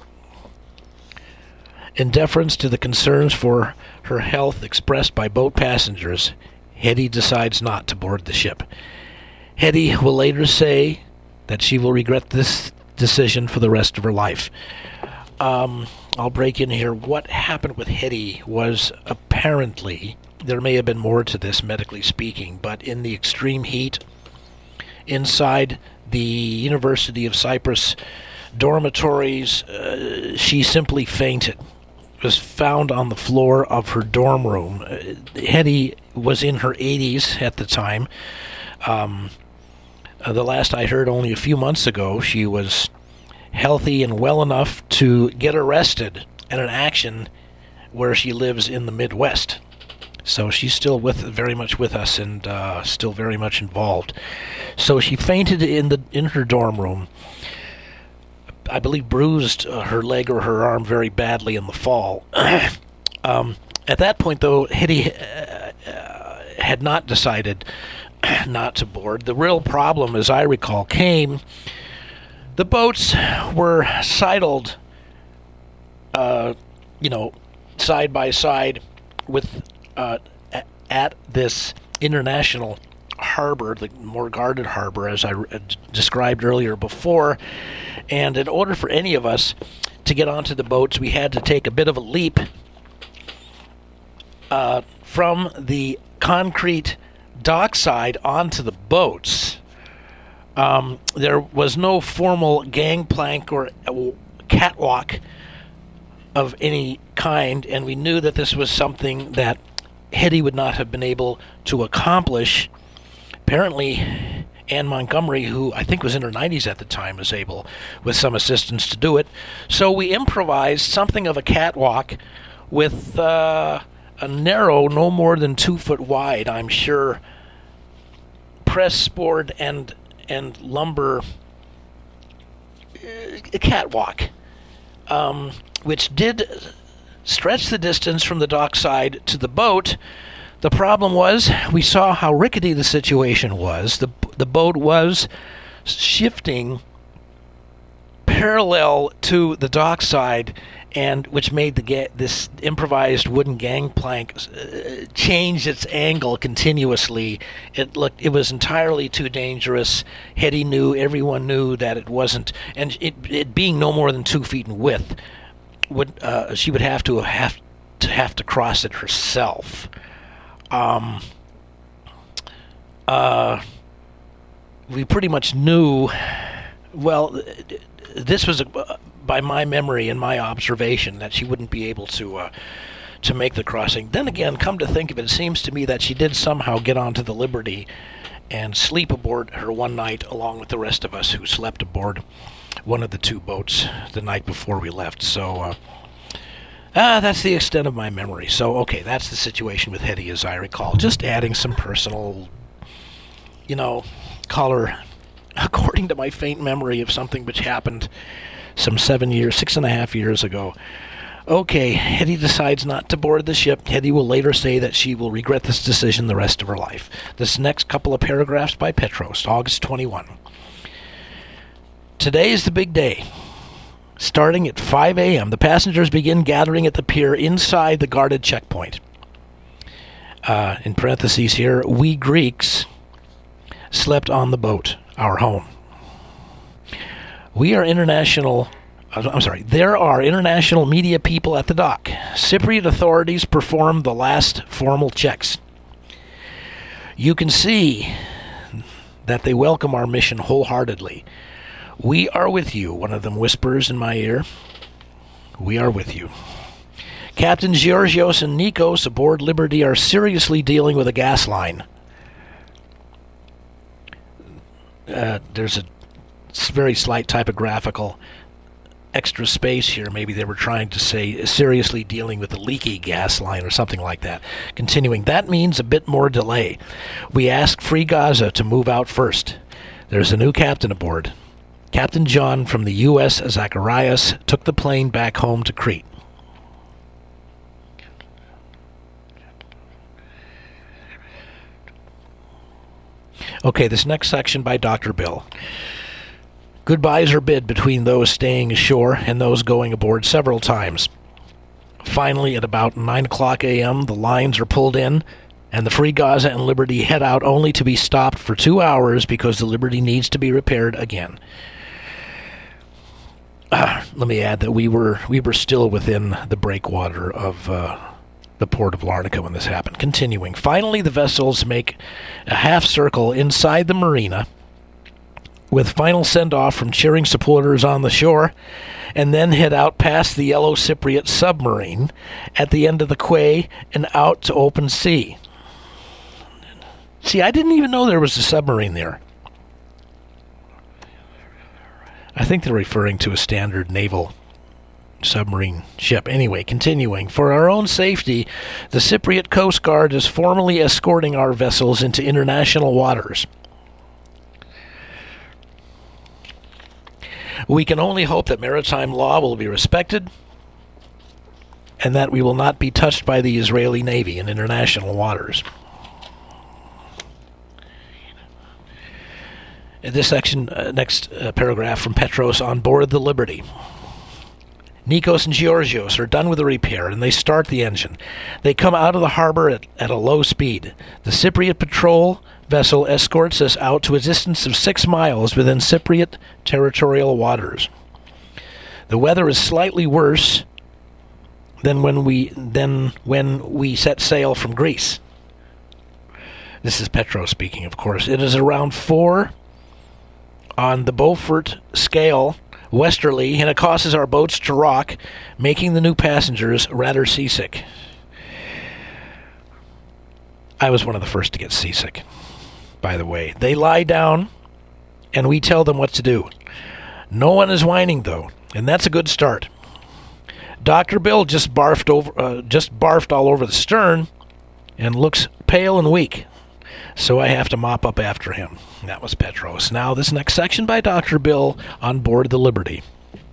In deference to the concerns for her health expressed by boat passengers, Hetty decides not to board the ship. Hetty will later say that she will regret this decision for the rest of her life. Um, I'll break in here. What happened with Hetty was apparently, there may have been more to this medically speaking, but in the extreme heat inside the University of Cyprus dormitories, uh, she simply fainted. Was found on the floor of her dorm room. Uh, Hetty was in her eighties at the time. Um, uh, the last I heard, only a few months ago, she was healthy and well enough to get arrested at an action where she lives in the Midwest. So she's still with, very much with us, and uh, still very much involved. So she fainted in the in her dorm room. I believe bruised uh, her leg or her arm very badly in the fall. um, at that point, though, Hetty uh, uh, had not decided not to board. The real problem, as I recall, came. The boats were sidled, uh, you know, side by side with uh, at, at this international harbor, the more guarded harbor, as I uh, described earlier before. And in order for any of us to get onto the boats, we had to take a bit of a leap uh, from the concrete dockside onto the boats. Um, there was no formal gangplank or catwalk of any kind, and we knew that this was something that Hetty would not have been able to accomplish. Apparently, Anne Montgomery, who I think was in her nineties at the time, was able, with some assistance, to do it. So we improvised something of a catwalk with uh, a narrow, no more than two foot wide, I'm sure, press board and and lumber uh, catwalk, um, which did stretch the distance from the dockside to the boat. The problem was, we saw how rickety the situation was. The the boat was shifting parallel to the dockside, and which made the ga- this improvised wooden gangplank uh, change its angle continuously. It looked it was entirely too dangerous. Hetty knew, everyone knew that it wasn't, and it, it being no more than two feet in width, would uh, she would have to have to have to cross it herself. Um, uh, we pretty much knew, well, this was, a, by my memory and my observation, that she wouldn't be able to uh, to make the crossing. Then again, come to think of it, it seems to me that she did somehow get onto the Liberty and sleep aboard her one night, along with the rest of us who slept aboard one of the two boats the night before we left. So, uh, Ah, that's the extent of my memory. So, okay, that's the situation with Hetty, as I recall. Just adding some personal, you know, color, according to my faint memory of something which happened some seven years, six and a half years ago. Okay, Hetty decides not to board the ship. Hetty will later say that she will regret this decision the rest of her life. This next couple of paragraphs by Petros, August twenty-first. Today is the big day. Starting at five a.m., the passengers begin gathering at the pier inside the guarded checkpoint. Uh, in parentheses here, we Greeks slept on the boat, our home. We are international... I'm sorry, there are international media people at the dock. Cypriot authorities performed the last formal checks. You can see that they welcome our mission wholeheartedly. We are with you, one of them whispers in my ear. We are with you. Captains Georgios and Nikos aboard Liberty are seriously dealing with a gas line. Uh, there's a very slight typographical extra space here. Maybe they were trying to say seriously dealing with a leaky gas line or something like that. Continuing, that means a bit more delay. We asked Free Gaza to move out first. There's a new captain aboard. Captain John from the U S Zacharias took the plane back home to Crete. Okay, this next section by Doctor Bill. Goodbyes are bid between those staying ashore and those going aboard several times. Finally, at about nine o'clock a.m., the lines are pulled in, and the Free Gaza and Liberty head out only to be stopped for two hours because the Liberty needs to be repaired again. Uh, let me add that we were we were still within the breakwater of uh, the port of Larnaca when this happened. Continuing, finally the vessels make a half circle inside the marina, with final send-off from cheering supporters on the shore, and then head out past the yellow Cypriot submarine at the end of the quay and out to open sea. See, I didn't even know there was a submarine there. I think they're referring to a standard naval submarine ship. Anyway, continuing. For our own safety, the Cypriot Coast Guard is formally escorting our vessels into international waters. We can only hope that maritime law will be respected and that we will not be touched by the Israeli Navy in international waters. In this section, uh, next uh, paragraph from Petros on board the Liberty. Nikos and Georgios are done with the repair, and they start the engine. They come out of the harbor at, at a low speed. The Cypriot patrol vessel escorts us out to a distance of six miles within Cypriot territorial waters. The weather is slightly worse than when we than when we set sail from Greece. This is Petros speaking, of course. It is around four on the Beaufort scale westerly, and it causes our boats to rock, making the new passengers rather seasick. I was one of the first to get seasick, by the way. They lie down, and we tell them what to do. No one is whining, though, and that's a good start. Doctor Bill just barfed over, uh, just barfed all over the stern, and looks pale and weak, so I have to mop up after him. That was Petros. Now, this next section by Doctor Bill on board the Liberty.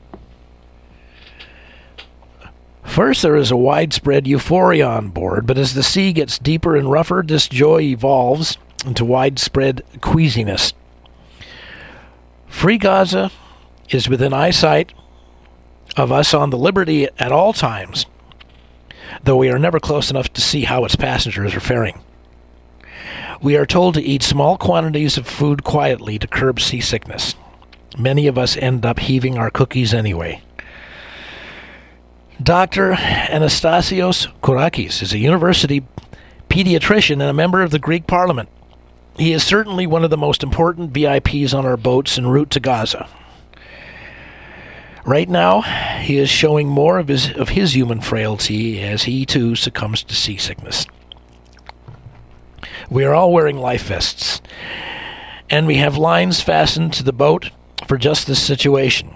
First, there is a widespread euphoria on board, but as the sea gets deeper and rougher, this joy evolves into widespread queasiness. Free Gaza is within eyesight of us on the Liberty at all times, though we are never close enough to see how its passengers are faring. We are told to eat small quantities of food quietly to curb seasickness. Many of us end up heaving our cookies anyway. Doctor Anastasios Kourakis is a university pediatrician and a member of the Greek Parliament. He is certainly one of the most important V I Ps on our boats en route to Gaza. Right now, he is showing more of his of his human frailty as he too succumbs to seasickness. We are all wearing life vests, and we have lines fastened to the boat for just this situation,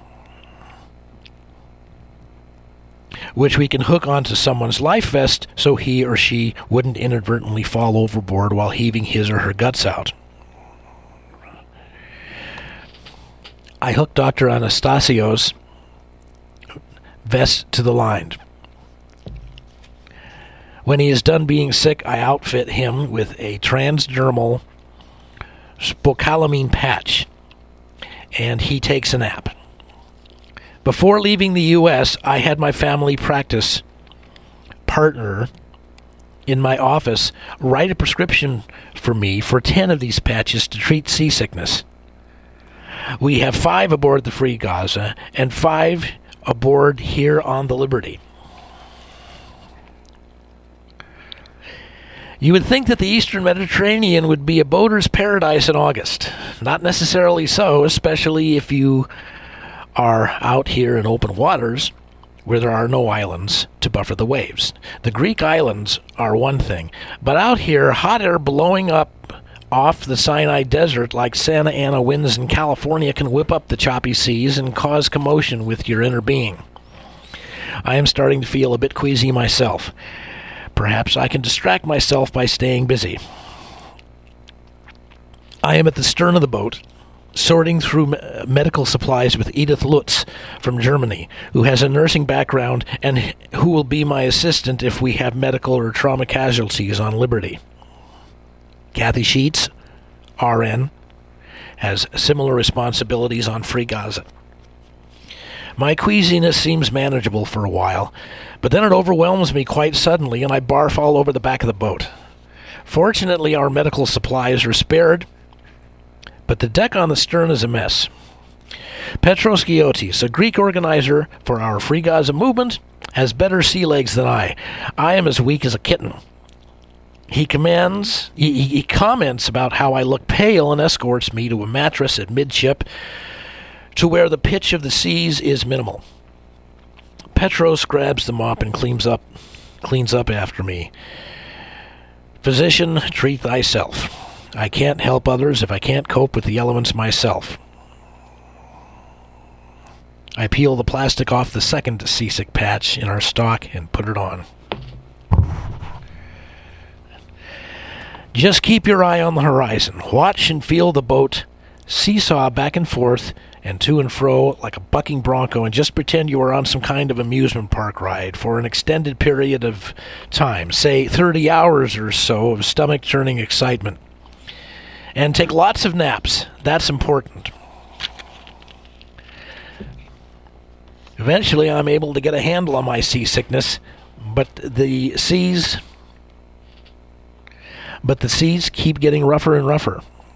which we can hook onto someone's life vest so he or she wouldn't inadvertently fall overboard while heaving his or her guts out. I hooked Doctor Anastasios' vest to the line. When he is done being sick, I outfit him with a transdermal scopolamine patch, and he takes a nap. Before leaving the U S, I had my family practice partner in my office write a prescription for me for ten of these patches to treat seasickness. We have five aboard the Free Gaza and five aboard here on the Liberty. You would think that the Eastern Mediterranean would be a boater's paradise in August. Not necessarily so, especially if you are out here in open waters where there are no islands to buffer the waves. The Greek islands are one thing, but out here, hot air blowing up off the Sinai Desert like Santa Ana winds in California can whip up the choppy seas and cause commotion with your inner being. I am starting to feel a bit queasy myself. Perhaps I can distract myself by staying busy. I am at the stern of the boat, sorting through me- medical supplies with Edith Lutz from Germany, who has a nursing background and h- who will be my assistant if we have medical or trauma casualties on Liberty. Kathy Sheets, R N, has similar responsibilities on Free Gaza. My queasiness seems manageable for a while, but then it overwhelms me quite suddenly and I barf all over the back of the boat. Fortunately, our medical supplies are spared, but the deck on the stern is a mess. Petros Giotis, a Greek organizer for our Free Gaza movement, has better sea legs than I. I am as weak as a kitten. He commands, he, he comments about how I look pale and escorts me to a mattress at midship to where the pitch of the seas is minimal. Petros grabs the mop and cleans up, cleans up after me. Physician, treat thyself. I can't help others if I can't cope with the elements myself. I peel the plastic off the second seasick patch in our stock and put it on. Just keep your eye on the horizon. Watch and feel the boat seesaw back and forth and to and fro like a bucking bronco, and just pretend you are on some kind of amusement park ride for an extended period of time, say thirty hours or so of stomach-churning excitement. And take lots of naps. That's important. Eventually, I'm able to get a handle on my seasickness, but the seas... But the seas keep getting rougher and rougher.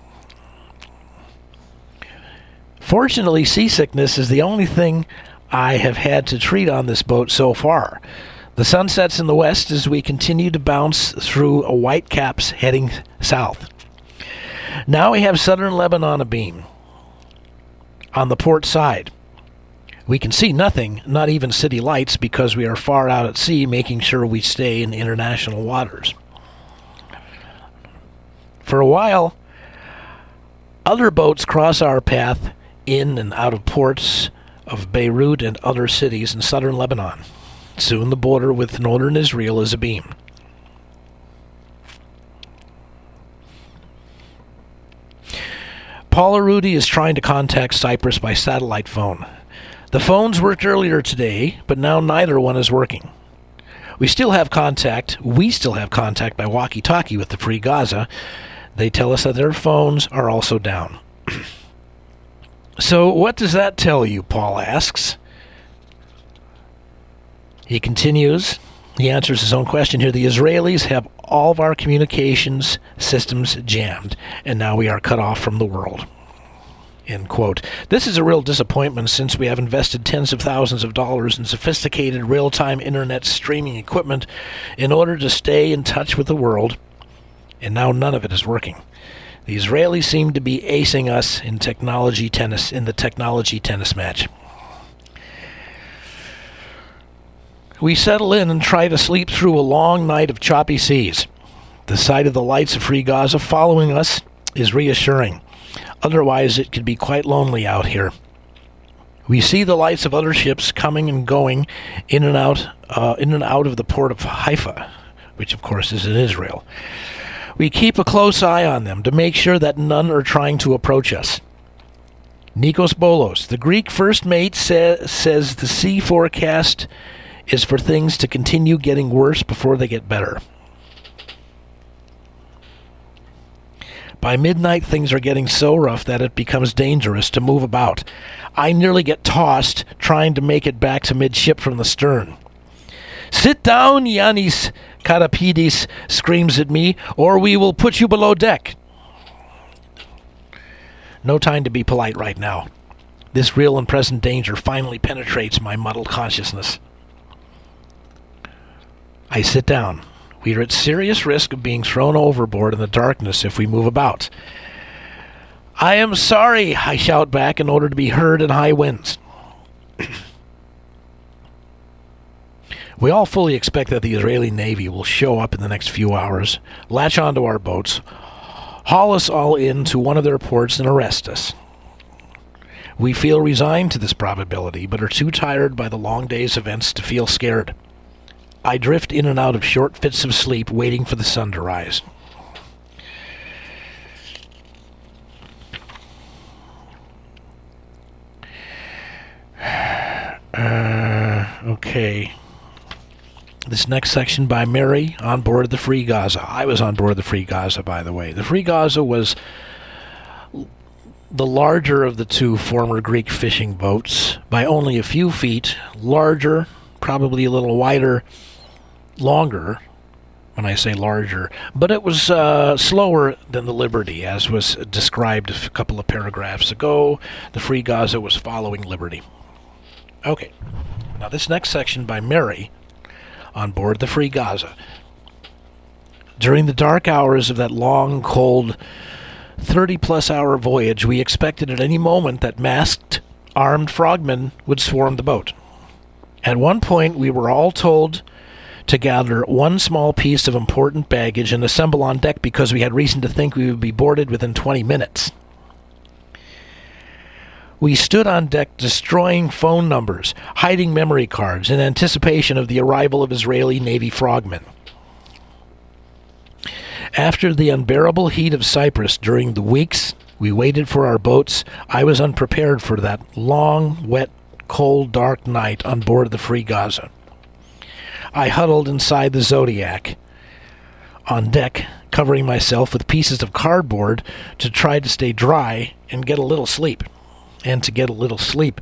Fortunately, seasickness is the only thing I have had to treat on this boat so far. The sun sets in the west as we continue to bounce through a white caps heading south. Now we have southern Lebanon abeam on the port side. We can see nothing, not even city lights, because we are far out at sea, making sure we stay in international waters. For a while, other boats cross our path in and out of ports of Beirut and other cities in southern Lebanon. Soon the border with northern Israel is abeam. Paula Rudy is trying to contact Cyprus by satellite phone. The phones worked earlier today, but now neither one is working. We still have contact, we still have contact by walkie-talkie with the Free Gaza. They tell us that their phones are also down. So what does that tell you, Paul asks. He continues, he answers his own question here. The Israelis have all of our communications systems jammed, and now we are cut off from the world. End quote. This is a real disappointment since we have invested tens of thousands of dollars in sophisticated real-time internet streaming equipment in order to stay in touch with the world, and now none of it is working. The Israelis seem to be acing us in technology tennis in the technology tennis match. We settle in and try to sleep through a long night of choppy seas. The sight of the lights of Free Gaza following us is reassuring. Otherwise, it could be quite lonely out here. We see the lights of other ships coming and going in and out, uh, in and out of the port of Haifa, which of course is in Israel. We keep a close eye on them to make sure that none are trying to approach us. Nikos Bolos, the Greek first mate, sa- says the sea forecast is for things to continue getting worse before they get better. By midnight, things are getting so rough that it becomes dangerous to move about. I nearly get tossed trying to make it back to midship from the stern. "Sit down," Yanis Katapidis screams at me, "or we will put you below deck." No time to be polite right now. This real and present danger finally penetrates my muddled consciousness. I sit down. We are at serious risk of being thrown overboard in the darkness if we move about. "I am sorry," I shout back in order to be heard in high winds. We all fully expect that the Israeli Navy will show up in the next few hours, latch onto our boats, haul us all into one of their ports, and arrest us. We feel resigned to this probability, but are too tired by the long day's events to feel scared. I drift in and out of short fits of sleep, waiting for the sun to rise. Uh, okay. This next section by Mary, on board the Free Gaza. I was on board the Free Gaza, by the way. The Free Gaza was the larger of the two former Greek fishing boats by only a few feet, larger, probably a little wider, longer, when I say larger, but it was uh, slower than the Liberty, as was described a couple of paragraphs ago. The Free Gaza was following Liberty. Okay, now this next section by Mary, on board the Free Gaza. During the dark hours of that long, cold, thirty-plus hour voyage, we expected at any moment that masked, armed frogmen would swarm the boat. At one point, we were all told to gather one small piece of important baggage and assemble on deck because we had reason to think we would be boarded within twenty minutes. We stood on deck destroying phone numbers, hiding memory cards in anticipation of the arrival of Israeli Navy frogmen. After the unbearable heat of Cyprus during the weeks we waited for our boats, I was unprepared for that long, wet, cold, dark night on board the Free Gaza. I huddled inside the Zodiac on deck, covering myself with pieces of cardboard to try to stay dry and get a little sleep. And to get a little sleep.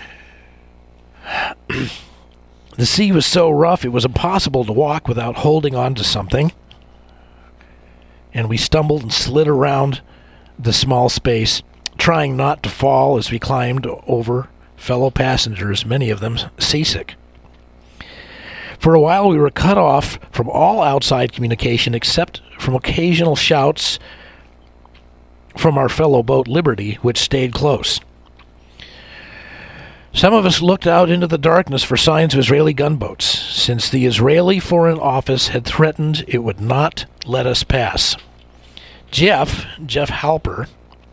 The sea was so rough it was impossible to walk without holding on to something. And we stumbled and slid around the small space, trying not to fall as we climbed over fellow passengers, many of them seasick. For a while we were cut off from all outside communication except from occasional shouts from our fellow boat Liberty, which stayed close. Some of us looked out into the darkness for signs of Israeli gunboats, since the Israeli Foreign Office had threatened it would not let us pass. Jeff, Jeff Halper,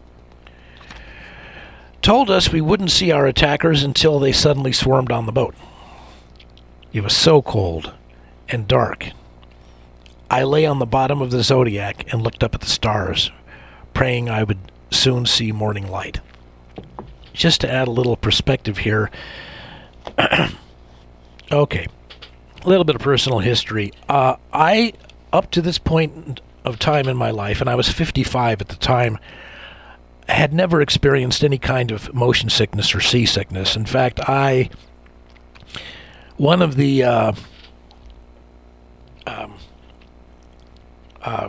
told us we wouldn't see our attackers until they suddenly swarmed on the boat. It was so cold and dark. I lay on the bottom of the Zodiac and looked up at the stars, praying I would soon see morning light. Just to add a little perspective here, okay, a little bit of personal history. Uh, I, up to this point of time in my life, and I was fifty-five at the time, had never experienced any kind of motion sickness or seasickness. In fact, I, one of the uh, um, uh,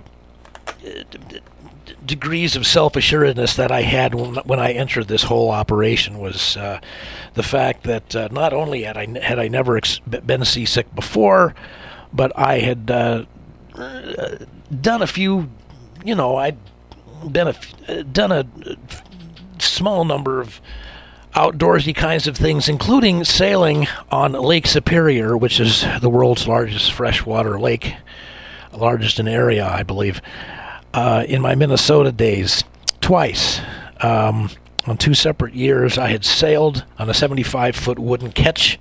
degrees of self-assuredness that I had when, when I entered this whole operation was uh, the fact that uh, not only had I had I never ex- been seasick before, but I had uh, done a few, you know, I'd been a, done a small number of outdoorsy kinds of things, including sailing on Lake Superior, which is the world's largest freshwater lake, largest in area, I believe. Uh, in my Minnesota days, twice, um, on two separate years, I had sailed on a seventy-five foot wooden ketch.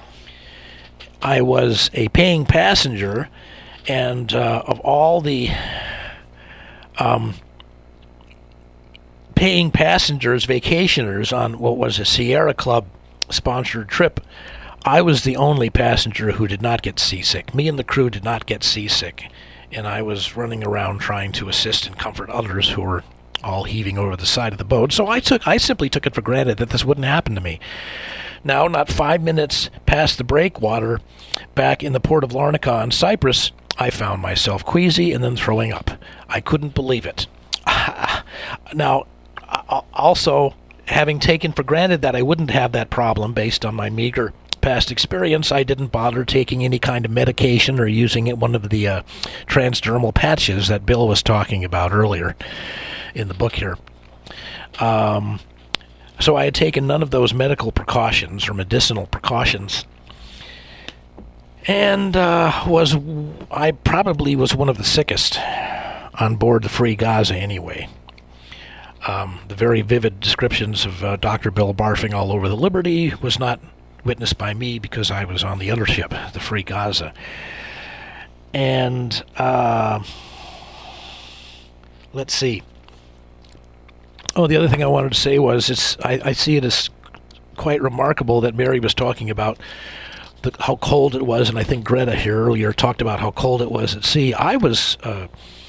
I was a paying passenger, and uh, of all the um, paying passengers, vacationers on what was a Sierra Club sponsored trip, I was the only passenger who did not get seasick. Me and the crew did not get seasick. And I was running around trying to assist and comfort others who were all heaving over the side of the boat. So I took, I simply took it for granted that this wouldn't happen to me. Now, not five minutes past the breakwater, back in the port of Larnaca in Cyprus, I found myself queasy and then throwing up. I couldn't believe it. Now, also, having taken for granted that I wouldn't have that problem based on my meager past experience, I didn't bother taking any kind of medication or using it, one of the uh, transdermal patches that Bill was talking about earlier in the book here. Um, so I had taken none of those medical precautions or medicinal precautions. And uh, was I probably was one of the sickest on board the Free Gaza anyway. Um, the very vivid descriptions of uh, Doctor Bill barfing all over the Liberty was not witnessed by me because I was on the other ship, the Free Gaza. And uh, let's see. Oh, the other thing I wanted to say was it's I, I see it as quite remarkable that Mary was talking about the, how cold it was, and I think Greta here earlier talked about how cold it was at sea. I was... Uh,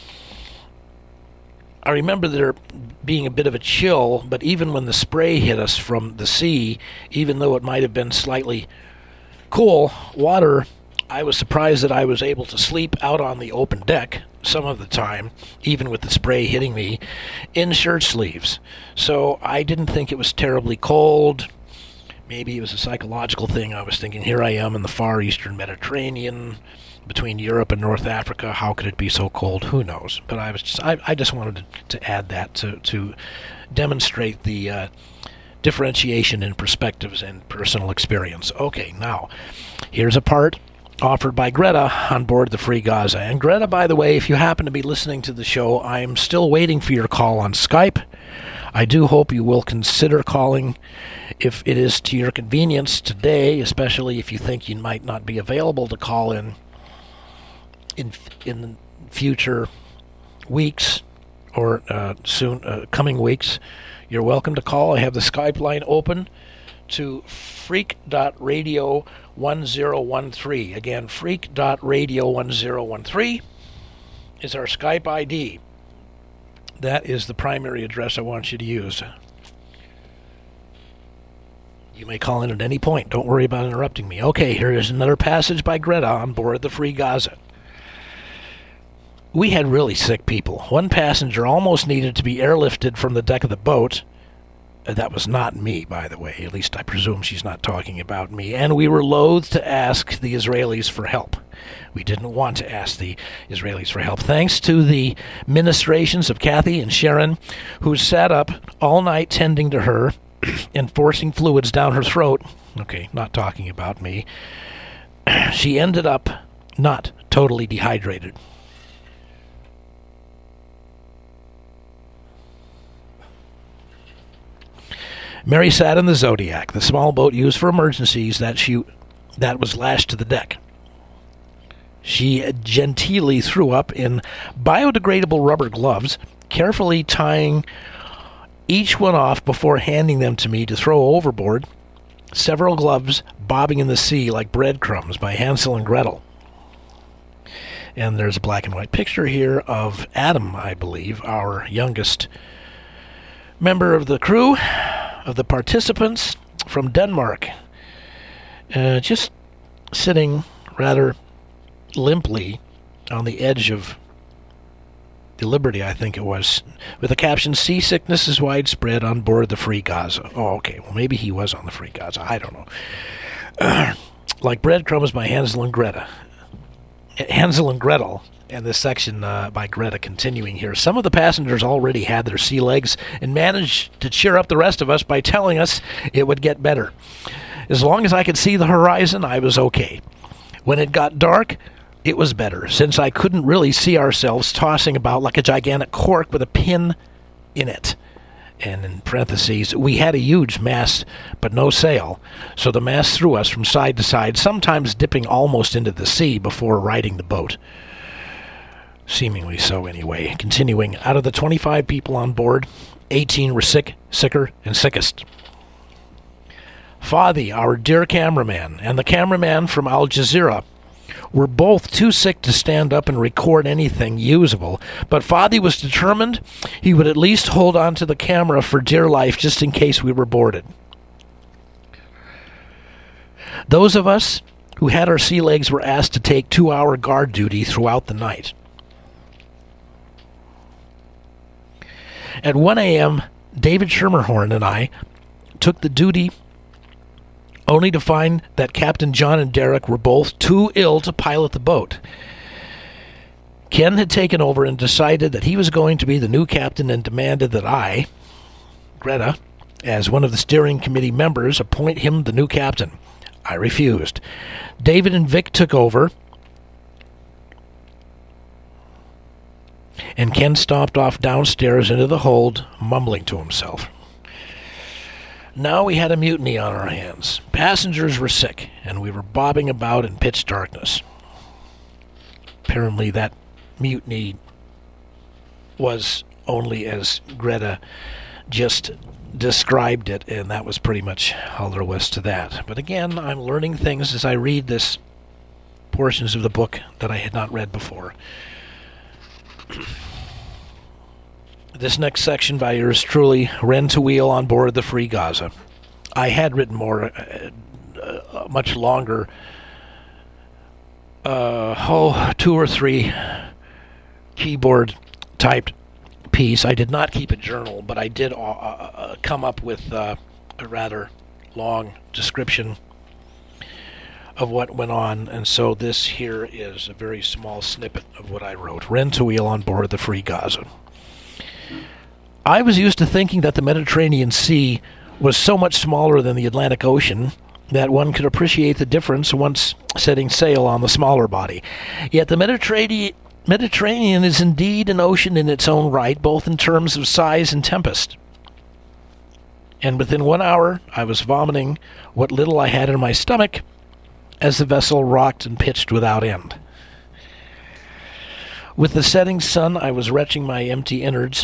I remember there being a bit of a chill, but even when the spray hit us from the sea, even though it might have been slightly cool water, I was surprised that I was able to sleep out on the open deck some of the time, even with the spray hitting me, in shirt sleeves. So I didn't think it was terribly cold. Maybe it was a psychological thing. I was thinking, here I am in the far eastern Mediterranean, between Europe and North Africa. How could it be so cold? Who knows? But I was just, I, I just wanted to, to add that to, to demonstrate the uh, differentiation in perspectives and personal experience. Okay, now, here's a part offered by Greta on board the Free Gaza. And Greta, by the way, if you happen to be listening to the show, I'm still waiting for your call on Skype. I do hope you will consider calling if it is to your convenience today, especially if you think you might not be available to call in in in future weeks or uh, soon uh, coming weeks. You're welcome to call. I have the Skype line open to freak dot radio one zero one three. Again, freak dot radio one zero one three is our Skype I D. That is the primary address I want you to use. You may call in at any point. Don't worry about interrupting me. Okay, here is another passage by Greta on board the Free Gaza. We had really sick people. One passenger almost needed to be airlifted from the deck of the boat. That was not me, by the way. At least I presume she's not talking about me. And we were loath to ask the Israelis for help. We didn't want to ask the Israelis for help. Thanks to the ministrations of Kathy and Sharon, who sat up all night tending to her and forcing fluids down her throat. Okay, not talking about me. She ended up not totally dehydrated. Mary sat in the Zodiac, the small boat used for emergencies that she that was lashed to the deck. She genteelly threw up in biodegradable rubber gloves, carefully tying each one off before handing them to me to throw overboard, several gloves bobbing in the sea like breadcrumbs by Hansel and Gretel. And there's a black and white picture here of Adam, I believe, our youngest member of the crew, of the participants from Denmark, uh, just sitting rather limply on the edge of the Liberty, I think it was, with the caption, "Seasickness is widespread on board the Free Gaza." Oh, okay, well, maybe he was on the Free Gaza, I don't know. Uh, like breadcrumbs by Hansel and Greta. Hansel and Gretel, and this section uh, by Greta continuing here. Some of the passengers already had their sea legs and managed to cheer up the rest of us by telling us it would get better. As long as I could see the horizon, I was okay. When it got dark, it was better, since I couldn't really see ourselves tossing about like a gigantic cork with a pin in it. And in parentheses, we had a huge mast, but no sail, so the mast threw us from side to side, sometimes dipping almost into the sea before righting the boat. Seemingly so, anyway. Continuing, out of the twenty-five people on board, eighteen were sick, sicker, and sickest. Fadi, our dear cameraman, and the cameraman from Al Jazeera were both too sick to stand up and record anything usable, but Fadi was determined he would at least hold on to the camera for dear life just in case we were boarded. Those of us who had our sea legs were asked to take two-hour guard duty throughout the night. At one a.m., David Schermerhorn and I took the duty only to find that Captain John and Derek were both too ill to pilot the boat. Ken had taken over and decided that he was going to be the new captain and demanded that I, Greta, as one of the steering committee members, appoint him the new captain. I refused. David and Vic took over, and Ken stomped off downstairs into the hold, mumbling to himself. Now we had a mutiny on our hands. Passengers were sick, and we were bobbing about in pitch darkness. Apparently that mutiny was only as Greta just described it, and that was pretty much all there was to that. But again, I'm learning things as I read this portions of the book that I had not read before. This next section by yours truly, Ren to Wheel on board the Free Gaza. I had written more, uh, uh, much longer, uh, oh, two or three keyboard typed piece. I did not keep a journal, but I did uh, uh, come up with uh, a rather long description of what went on, and so this here is a very small snippet of what I wrote. Ren to Wheel on board the Free Gaza. I was used to thinking that the Mediterranean Sea was so much smaller than the Atlantic Ocean that one could appreciate the difference once setting sail on the smaller body. Yet the Mediterranean Mediterranean is indeed an ocean in its own right, both in terms of size and tempest. And within one hour, I was vomiting what little I had in my stomach as the vessel rocked and pitched without end. With the setting sun, I was retching my empty innards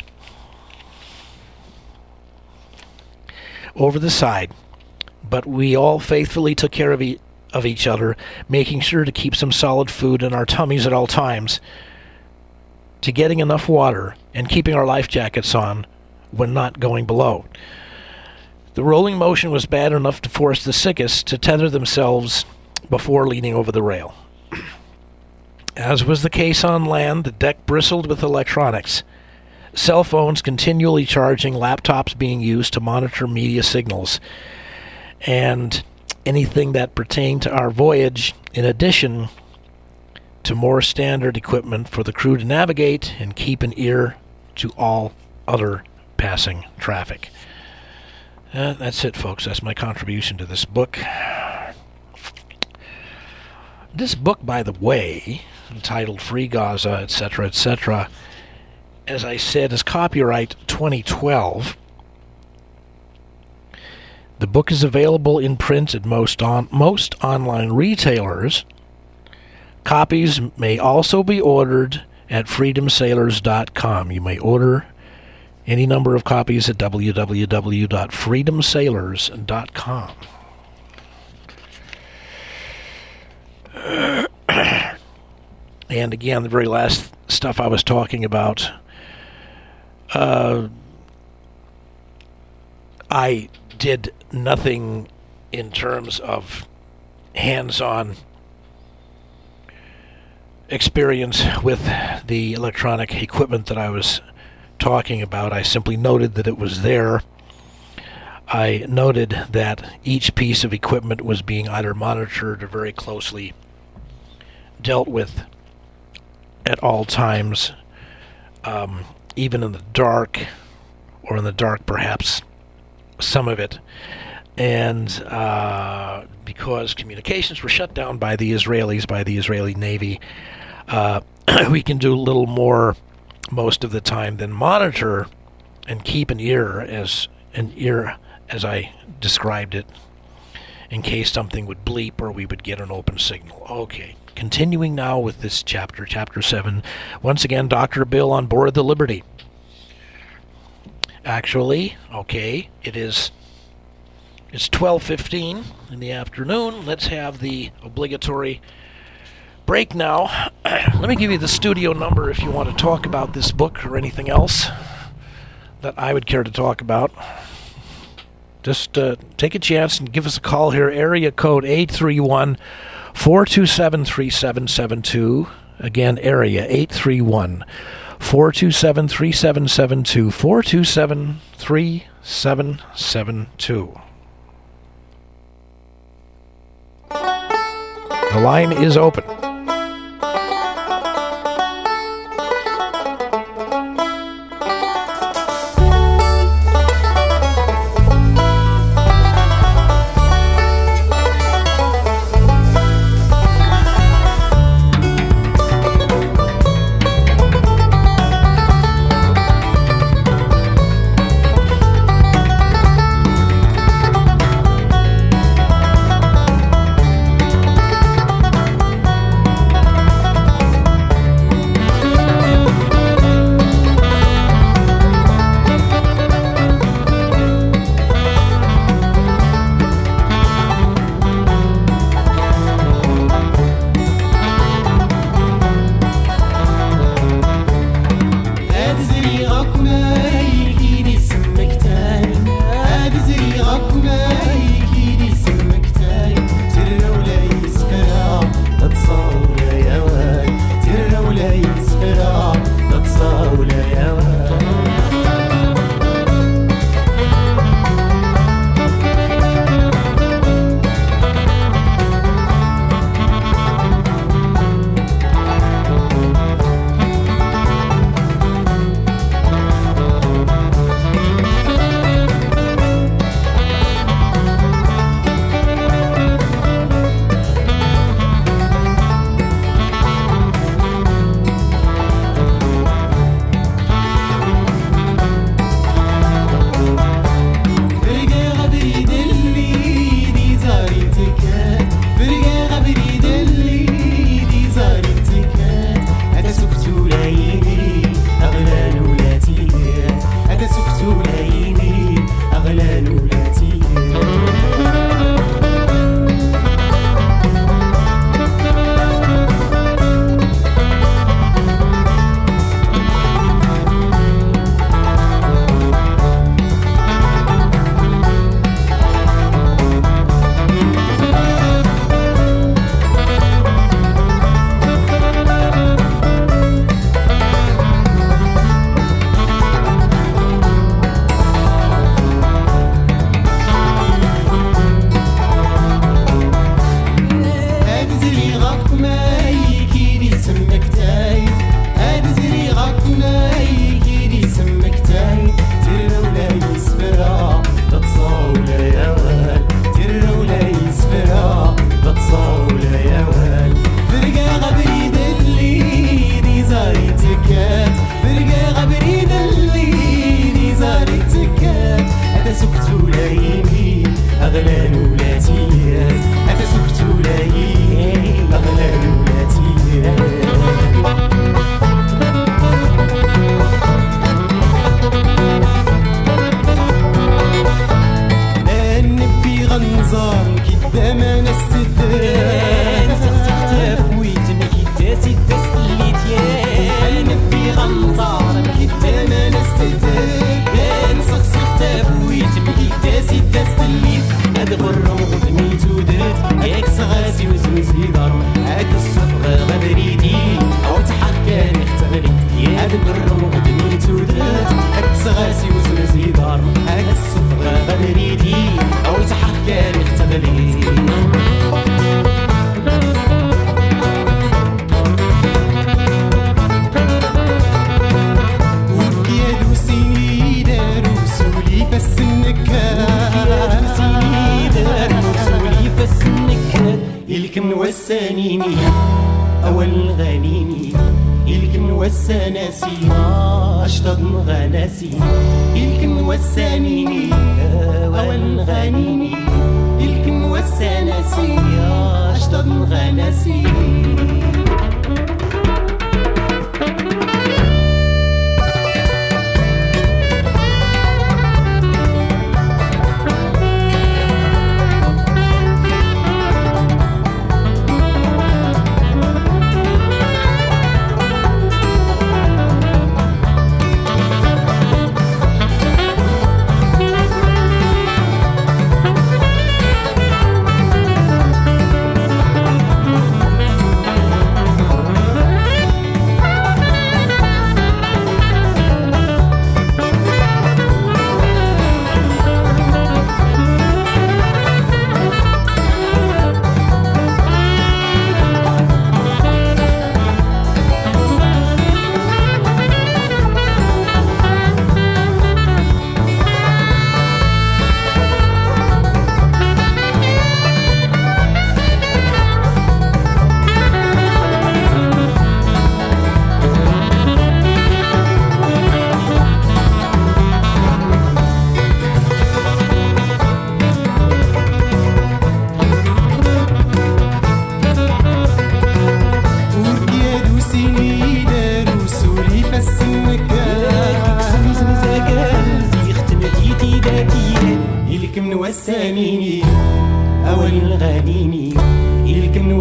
over the side, but we all faithfully took care of, e- of each other, making sure to keep some solid food in our tummies at all times, to getting enough water and keeping our life jackets on when not going below. The rolling motion was bad enough to force the sickest to tether themselves before leaning over the rail. As was the case on land, the deck bristled with electronics. Cell phones continually charging, laptops being used to monitor media signals, and anything that pertained to our voyage, in addition to more standard equipment for the crew to navigate and keep an ear to all other passing traffic. Uh, that's it, folks. That's my contribution to this book. This book, by the way, entitled Free Gaza, et cetera, et cetera, as I said, is copyright twenty twelve. The book is available in print at most on most online retailers. Copies may also be ordered at freedom sailors dot com. You may order any number of copies at w w w dot freedom sailors dot com. And again, the very last stuff I was talking about, uh, I did nothing in terms of hands-on experience with the electronic equipment that I was talking about. I simply noted that it was there. I noted that each piece of equipment was being either monitored or very closely dealt with at all times, um, even in the dark, or in the dark perhaps, some of it. And uh, because communications were shut down by the Israelis, by the Israeli Navy, uh, we can do a little more most of the time than monitor and keep an ear, as an ear as I described it, in case something would bleep or we would get an open signal. Okay, continuing now with this chapter, chapter seven. Once again, Doctor Bill on board the Liberty. Actually, okay, it is it's twelve fifteen in the afternoon. Let's have the obligatory break now. Let me give you the studio number if you want to talk about this book or anything else that I would care to talk about. Just uh, take a chance and give us a call here. Area code eight three one, four two seven, three seven seven two. Again, area eight three one, four two seven, three seven seven two, four two seven, three seven seven two. The line is open.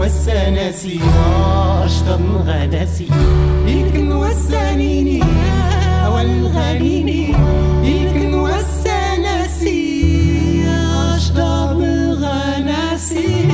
والسناسي واشطب غناسي يمكن والسنيني والغنيني يمكن والسناسي اشطب غناسي.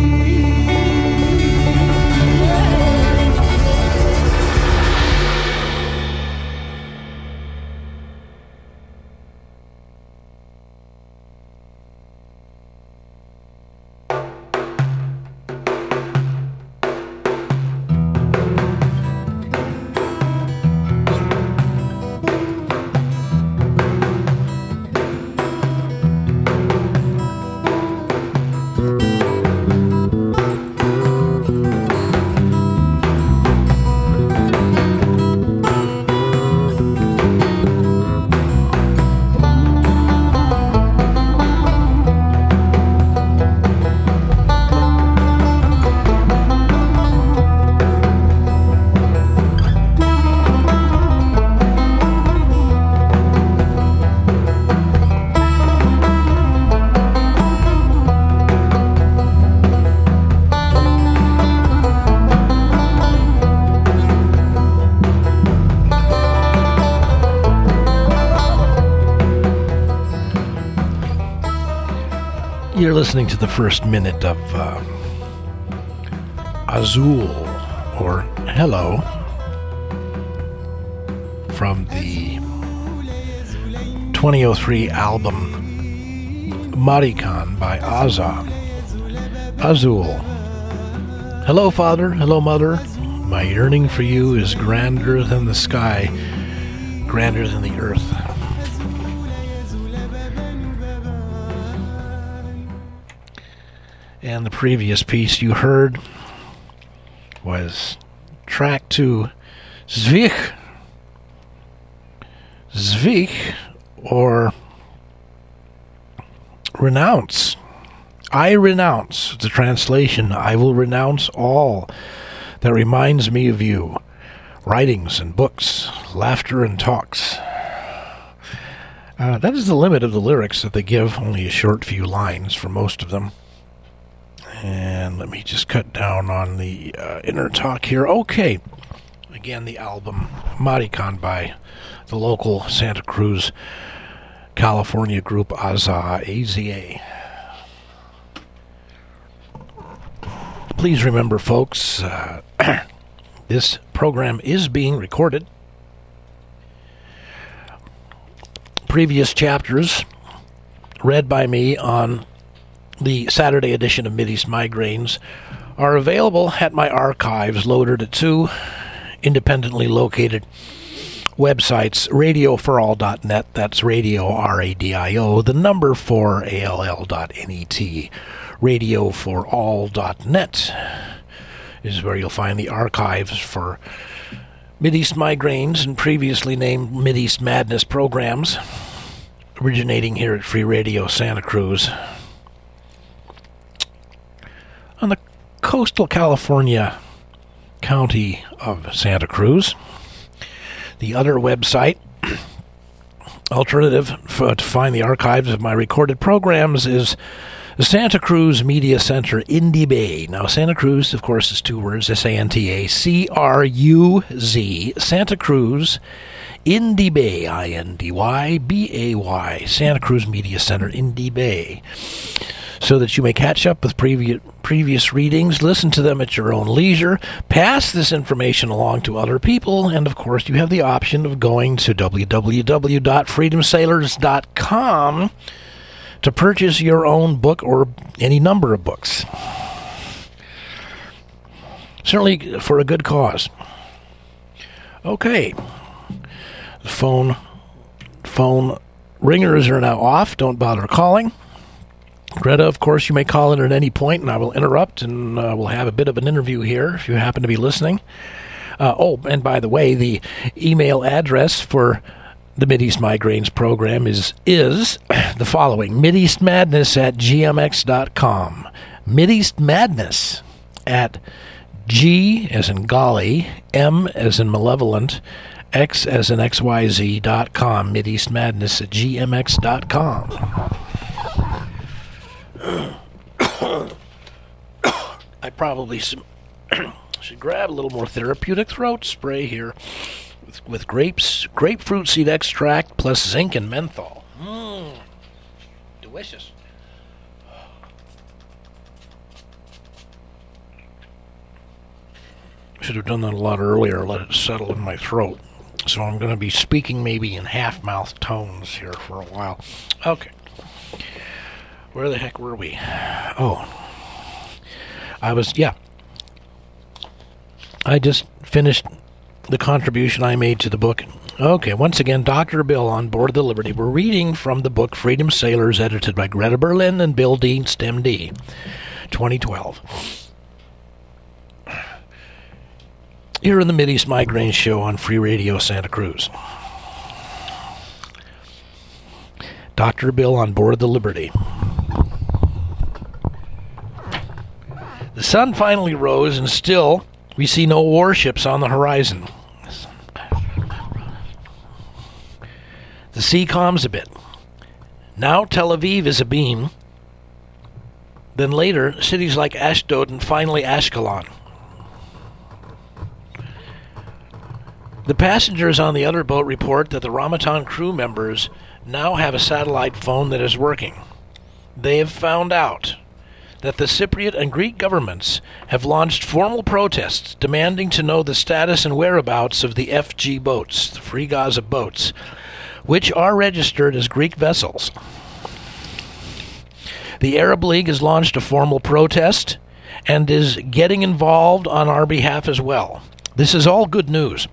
You're listening to the first minute of uh, Azul, or Hello, from the twenty oh three album Marikan by Azza. Azul. Hello, Father. Hello, Mother. My yearning for you is grander than the sky, grander than the earth. And the previous piece you heard was track two, Zvich. Zvich, or renounce. I renounce. The translation, I will renounce all that reminds me of you. Writings and books, laughter and talks. Uh, that is the limit of the lyrics that they give, only a short few lines for most of them. And let me just cut down on the uh, inner talk here. Okay. Again, the album Marikan by the local Santa Cruz, California group Azza, A Z A. Please remember, folks, uh, this program is being recorded. Previous chapters read by me on the Saturday edition of Mideast Migraines are available at my archives, loaded at two independently located websites, radio for all dot net, that's radio, R A D I O, the number four, A L L dot net, radio for all dot net is where you'll find the archives for Mideast Migraines and previously named Mideast Madness programs originating here at Free Radio Santa Cruz on the coastal California county of Santa Cruz. The other website, alternative for, to find the archives of my recorded programs, is the Santa Cruz Media Center, Indy Bay. Now, Santa Cruz, of course, is two words, S A N T A C R U Z, Santa Cruz, Indy Bay, I N D Y B A Y, Santa Cruz Media Center, Indy Bay, so that you may catch up with previous previous readings, listen to them at your own leisure, pass this information along to other people, and of course you have the option of going to w w w dot freedom sailors dot com to purchase your own book or any number of books. Certainly for a good cause. Okay. The phone phone ringers are now off. Don't bother calling. Greta, of course, you may call in at any point, and I will interrupt, and uh, we'll have a bit of an interview here if you happen to be listening. Uh, oh, and by the way, the email address for the Mideast Migraines program is is the following: mideastmadness at gmx dot com. Mideast Madness at G as in golly, M as in malevolent, X as in X Y Z dot com. Mideast Madness at gmx dot com. I probably some should grab a little more therapeutic throat spray here with, with grapes, grapefruit seed extract plus zinc and menthol. Mmm, delicious. Should have done that a lot earlier, let it settle in my throat. So I'm going to be speaking maybe in half-mouth tones here for a while. Okay. Where the heck were we? Oh. I was, yeah. I just finished the contribution I made to the book. Okay, once again, Doctor Bill on board the Liberty. We're reading from the book Freedom Sailors, edited by Greta Berlin and Bill Dienst, M D, twenty twelve. Here in the Mideast Migraine Show on Free Radio Santa Cruz. Doctor Bill on board the Liberty. The sun finally rose, and still we see no warships on the horizon. The sea calms a bit. Now Tel Aviv is abeam. Then later, cities like Ashdod and finally Ashkelon. The passengers on the other boat report that the Ramadan crew members now have a satellite phone that is working. They have found out that the Cypriot and Greek governments have launched formal protests demanding to know the status and whereabouts of the F G boats, the Free Gaza boats, which are registered as Greek vessels. The Arab League has launched a formal protest and is getting involved on our behalf as well. This is all good news.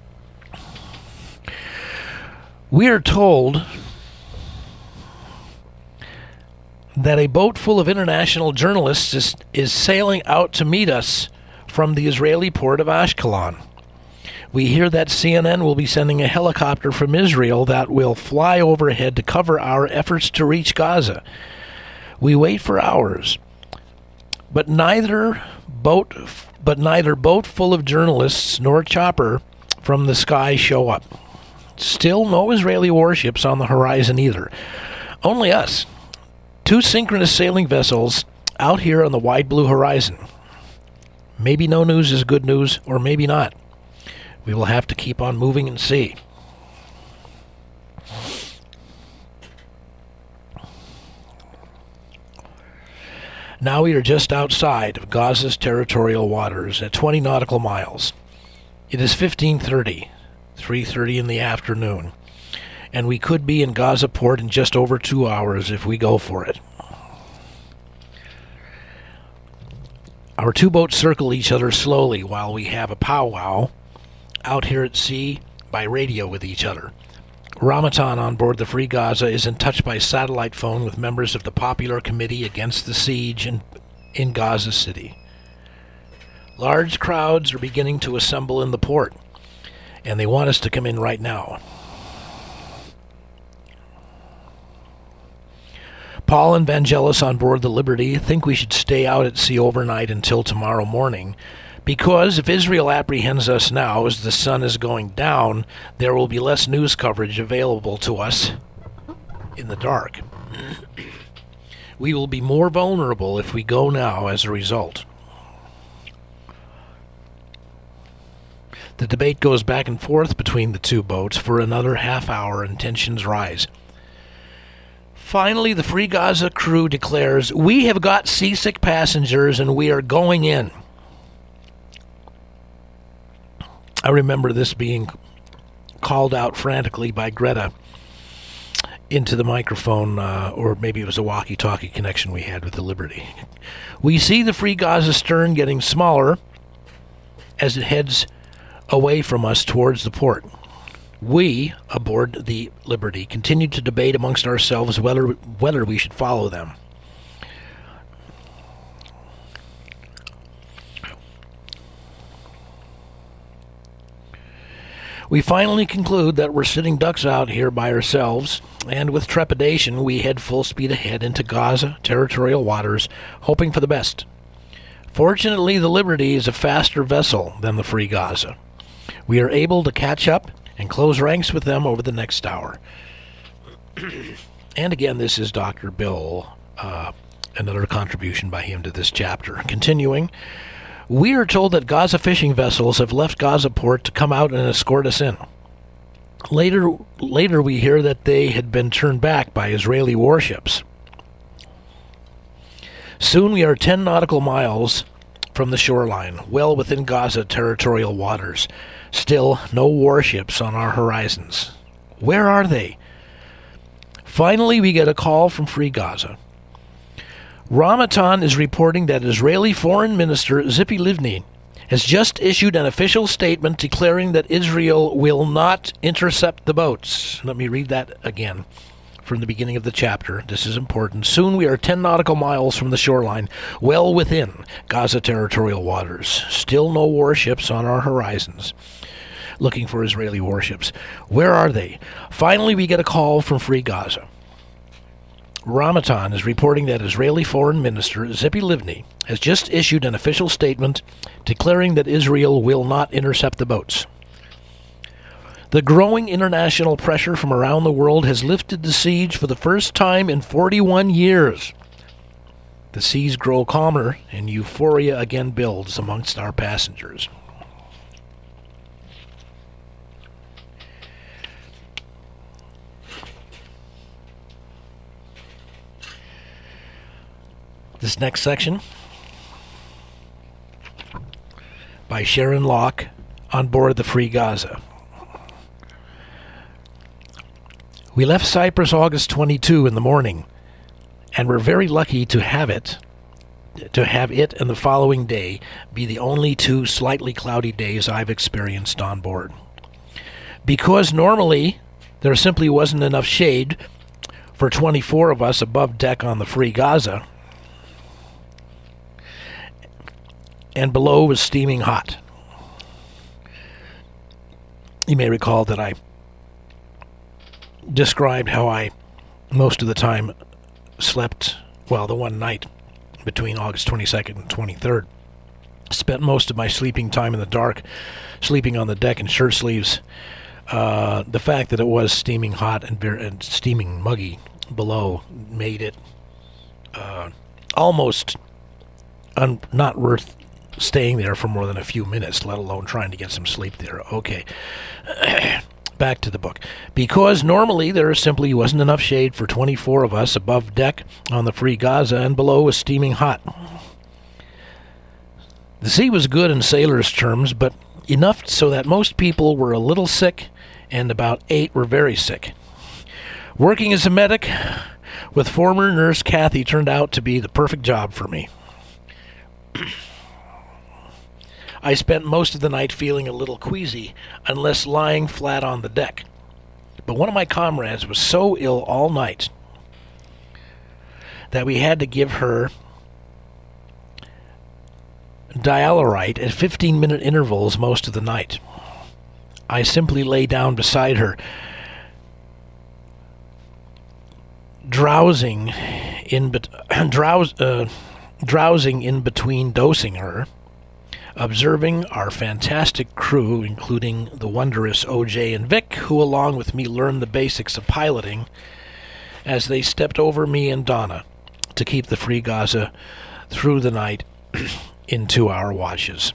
We are told that a boat full of international journalists is, is sailing out to meet us from the Israeli port of Ashkelon. We hear that C N N will be sending a helicopter from Israel that will fly overhead to cover our efforts to reach Gaza. We wait for hours, but neither boat, but neither boat full of journalists nor chopper from the sky show up. Still no Israeli warships on the horizon either. Only us. Two synchronous sailing vessels out here on the wide blue horizon. Maybe no news is good news, or maybe not. We will have to keep on moving and see. Now we are just outside of Gaza's territorial waters at twenty nautical miles. It is fifteen thirty. three thirty in the afternoon, and we could be in Gaza port in just over two hours if we go for it. Our two boats circle each other slowly while we have a powwow out here at sea by radio with each other. Ramadan on board the Free Gaza is in touch by satellite phone with members of the Popular Committee Against the Siege in, in Gaza City. Large crowds are beginning to assemble in the port, and they want us to come in right now. Paul and Vangelis on board the Liberty think we should stay out at sea overnight until tomorrow morning, because if Israel apprehends us now as the sun is going down, there will be less news coverage available to us in the dark. We will be more vulnerable if we go now as a result. The debate goes back and forth between the two boats for another half hour, and tensions rise. Finally, the Free Gaza crew declares, "We have got seasick passengers and we are going in." I remember this being called out frantically by Greta into the microphone, uh, or maybe it was a walkie-talkie connection we had with the Liberty. "We see the Free Gaza stern getting smaller as it heads away from us towards the port. We, aboard the Liberty, continue to debate amongst ourselves whether whether we should follow them. We finally conclude that we're sitting ducks out here by ourselves, and with trepidation we head full speed ahead into Gaza territorial waters, hoping for the best. Fortunately, the Liberty is a faster vessel than the Free Gaza. We are able to catch up and close ranks with them over the next hour." And again, this is Doctor Bill uh, another contribution by him to this chapter. Continuing, we are told that Gaza fishing vessels have left Gaza port to come out and escort us in. Later, later we hear that they had been turned back by Israeli warships. Soon we are ten nautical miles from the shoreline, well within Gaza territorial waters. Still, no warships on our horizons. Where are they? Finally, we get a call from Free Gaza. Ramatan is reporting that Israeli Foreign Minister Tzipi Livni has just issued an official statement declaring that Israel will not intercept the boats. Let me read that again from the beginning of the chapter. This is important. Soon we are ten nautical miles from the shoreline, well within Gaza territorial waters. Still no warships on our horizons. Looking for Israeli warships. Where are they? Finally, we get a call from Free Gaza. Ramatan is reporting that Israeli Foreign Minister Tzipi Livni has just issued an official statement declaring that Israel will not intercept the boats. The growing international pressure from around the world has lifted the siege for the first time in forty-one years. The seas grow calmer, and euphoria again builds amongst our passengers. This next section, by Sharon Locke, on board the Free Gaza. We left Cyprus August twenty-second in the morning, and were very lucky to have it, to have it and the following day be the only two slightly cloudy days I've experienced on board. Because normally there simply wasn't enough shade for twenty-four of us above deck on the Free Gaza, and below was steaming hot. You may recall that I described how I, most of the time, slept, well, the one night between August twenty-second and twenty-third. Spent most of my sleeping time in the dark, sleeping on the deck in shirt sleeves. Uh, the fact that it was steaming hot and, ver- and steaming muggy below made it uh, almost un- not worth staying there for more than a few minutes, let alone trying to get some sleep there. Okay. Back to the book. Because normally there simply wasn't enough shade for twenty-four of us above deck on the Free Gaza, and below was steaming hot. The sea was good in sailors' terms, but enough so that most people were a little sick, and about eight were very sick. Working as a medic with former nurse Kathy turned out to be the perfect job for me. I spent most of the night feeling a little queasy, unless lying flat on the deck. But one of my comrades was so ill all night that we had to give her Dialorite at fifteen-minute intervals most of the night. I simply lay down beside her, drowsing in bet- drowse, uh, drowsing in between dosing her, observing our fantastic crew, including the wondrous O J and Vic, who along with me learned the basics of piloting, as they stepped over me and Donna to keep the Free Gaza through the night in two-hour watches.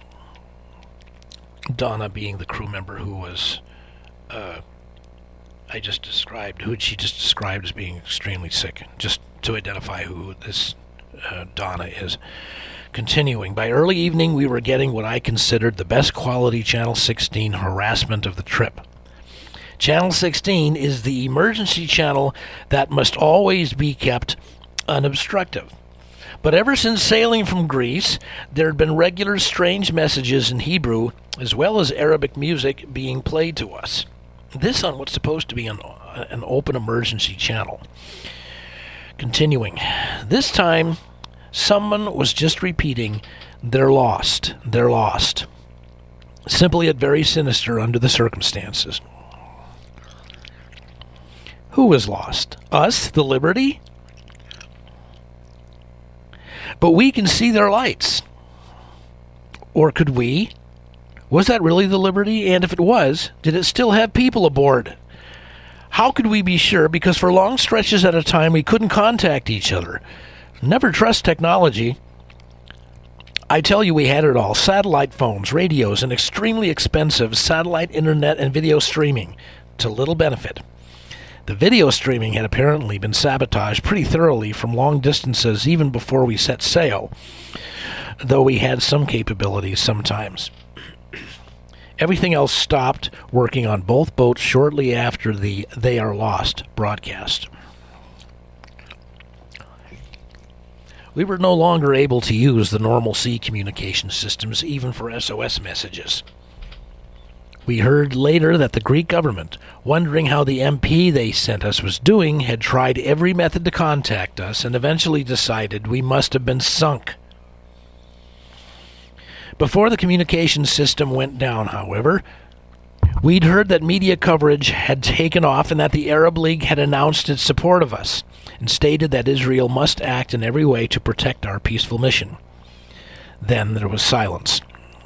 Donna being the crew member who was, uh, I just described, who she just described as being extremely sick, just to identify who this uh, Donna is. Continuing, by early evening we were getting what I considered the best quality Channel sixteen harassment of the trip. Channel sixteen is the emergency channel that must always be kept unobstructed. But ever since sailing from Greece, there had been regular strange messages in Hebrew, as well as Arabic music being played to us. This on what's supposed to be an, an open emergency channel. Continuing, this time someone was just repeating, "They're lost, they're lost." Simply yet very sinister under the circumstances. Who was lost? Us, the Liberty? But we can see their lights. Or could we? Was that really the Liberty? And if it was, did it still have people aboard? How could we be sure? Because for long stretches at a time we couldn't contact each other. Never trust technology. I tell you, we had it all. Satellite phones, radios, and extremely expensive satellite internet and video streaming to little benefit. The video streaming had apparently been sabotaged pretty thoroughly from long distances even before we set sail, though we had some capabilities sometimes. Everything else stopped working on both boats shortly after the They Are Lost broadcast. We were no longer able to use the normal sea communication systems even for S O S messages. We heard later that the Greek government, wondering how the M P they sent us was doing, had tried every method to contact us and eventually decided we must have been sunk. Before the communication system went down, however, we'd heard that media coverage had taken off and that the Arab League had announced its support of us and stated that Israel must act in every way to protect our peaceful mission. Then there was silence.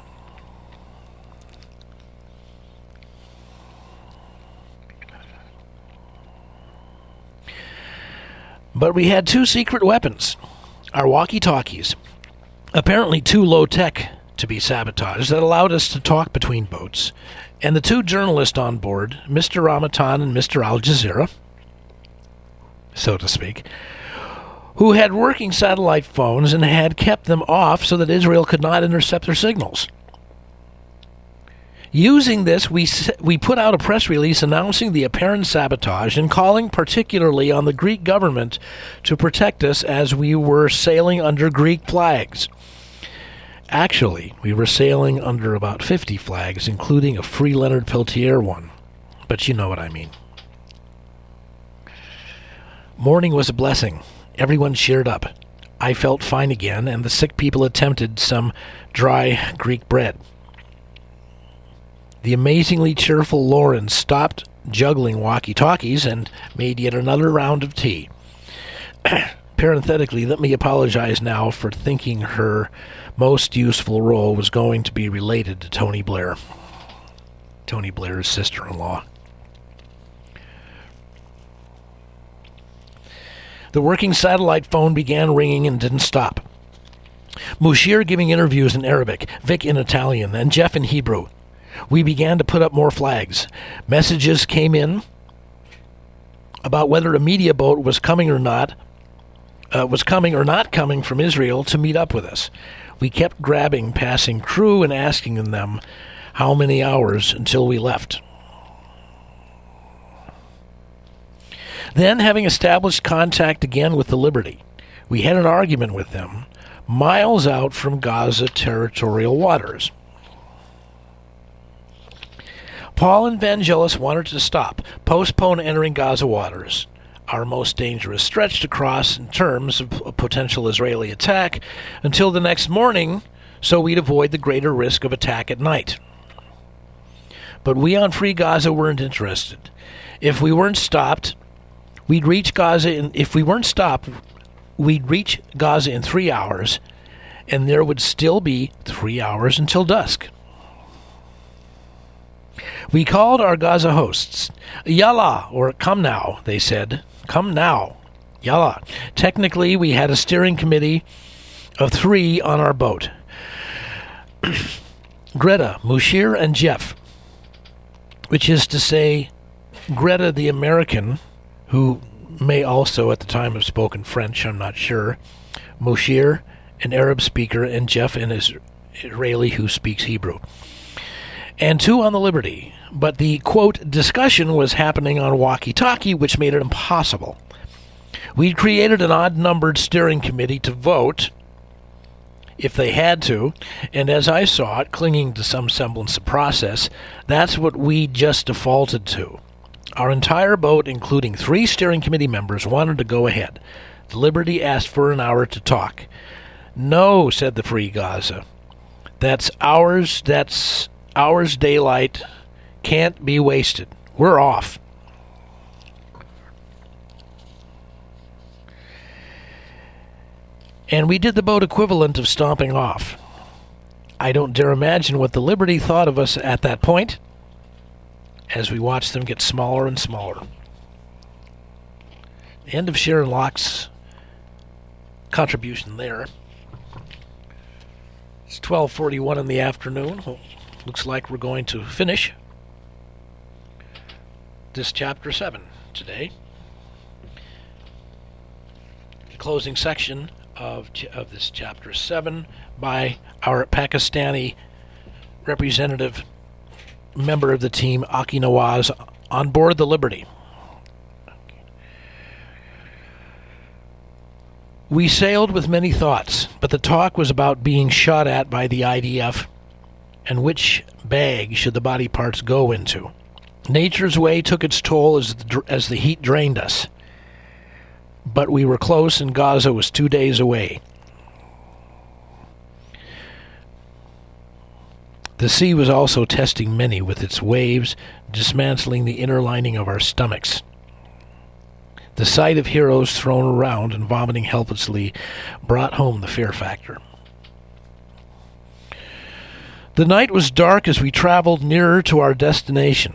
But we had two secret weapons, our walkie-talkies, apparently too low-tech to be sabotaged, that allowed us to talk between boats, and the two journalists on board, Mister Ramatan and Mister Al Jazeera, so to speak, who had working satellite phones and had kept them off so that Israel could not intercept their signals. Using this, we we put out a press release announcing the apparent sabotage and calling particularly on the Greek government to protect us as we were sailing under Greek flags. Actually, we were sailing under about fifty flags, including a Free Leonard Peltier one. But you know what I mean. Morning was a blessing. Everyone cheered up. I felt fine again, and the sick people attempted some dry Greek bread. The amazingly cheerful Lauren stopped juggling walkie-talkies and made yet another round of tea. Parenthetically, let me apologize now for thinking her most useful role was going to be related to Tony Blair. Tony Blair's sister-in-law. The working satellite phone began ringing and didn't stop. Mushir giving interviews in Arabic, Vic in Italian, and Jeff in Hebrew. We began to put up more flags. Messages came in about whether a media boat was coming or not, uh, was coming or not coming from Israel to meet up with us. We kept grabbing passing crew and asking them how many hours until we left. Then, having established contact again with the Liberty, we had an argument with them miles out from Gaza territorial waters. Paul and Vangelis wanted to stop, postpone entering Gaza waters, our most dangerous stretch to cross in terms of a potential Israeli attack, until the next morning, so we'd avoid the greater risk of attack at night. But we on Free Gaza weren't interested. If we weren't stopped, we'd reach Gaza in, if we weren't stopped, we'd reach Gaza in three hours, and there would still be three hours until dusk. We called our Gaza hosts. Yalla, or come now, they said. Come now. Yalla. Technically, we had a steering committee of three on our boat. Greta, Mushir, and Jeff. Which is to say, Greta the American, who may also at the time have spoken French, I'm not sure. Mushir, an Arab speaker, and Jeff, an Israeli who speaks Hebrew. And two on the Liberty. But the, quote, discussion was happening on walkie-talkie, which made it impossible. We'd created an odd-numbered steering committee to vote, if they had to, and as I saw it, clinging to some semblance of process, that's what we just defaulted to. Our entire boat, including three steering committee members, wanted to go ahead. The Liberty asked for an hour to talk. No, said the Free Gaza. That's ours, that's hours daylight, can't be wasted. We're off. And we did the boat equivalent of stomping off. I don't dare imagine what the Liberty thought of us at that point, as we watched them get smaller and smaller. The end of Sharon Locke's contribution there. It's twelve forty-one in the afternoon. Well, looks like we're going to finish this chapter seven today. The closing section of ch- of this chapter seven by our Pakistani representative member of the team, Aki Nawaz, on board the Liberty. We sailed with many thoughts, but the talk was about being shot at by the I D F and which bag should the body parts go into. Nature's way took its toll as the, as the heat drained us, but we were close and Gaza was two days away. The sea was also testing many with its waves, dismantling the inner lining of our stomachs. The sight of heroes thrown around and vomiting helplessly brought home the fear factor. The night was dark as we traveled nearer to our destination.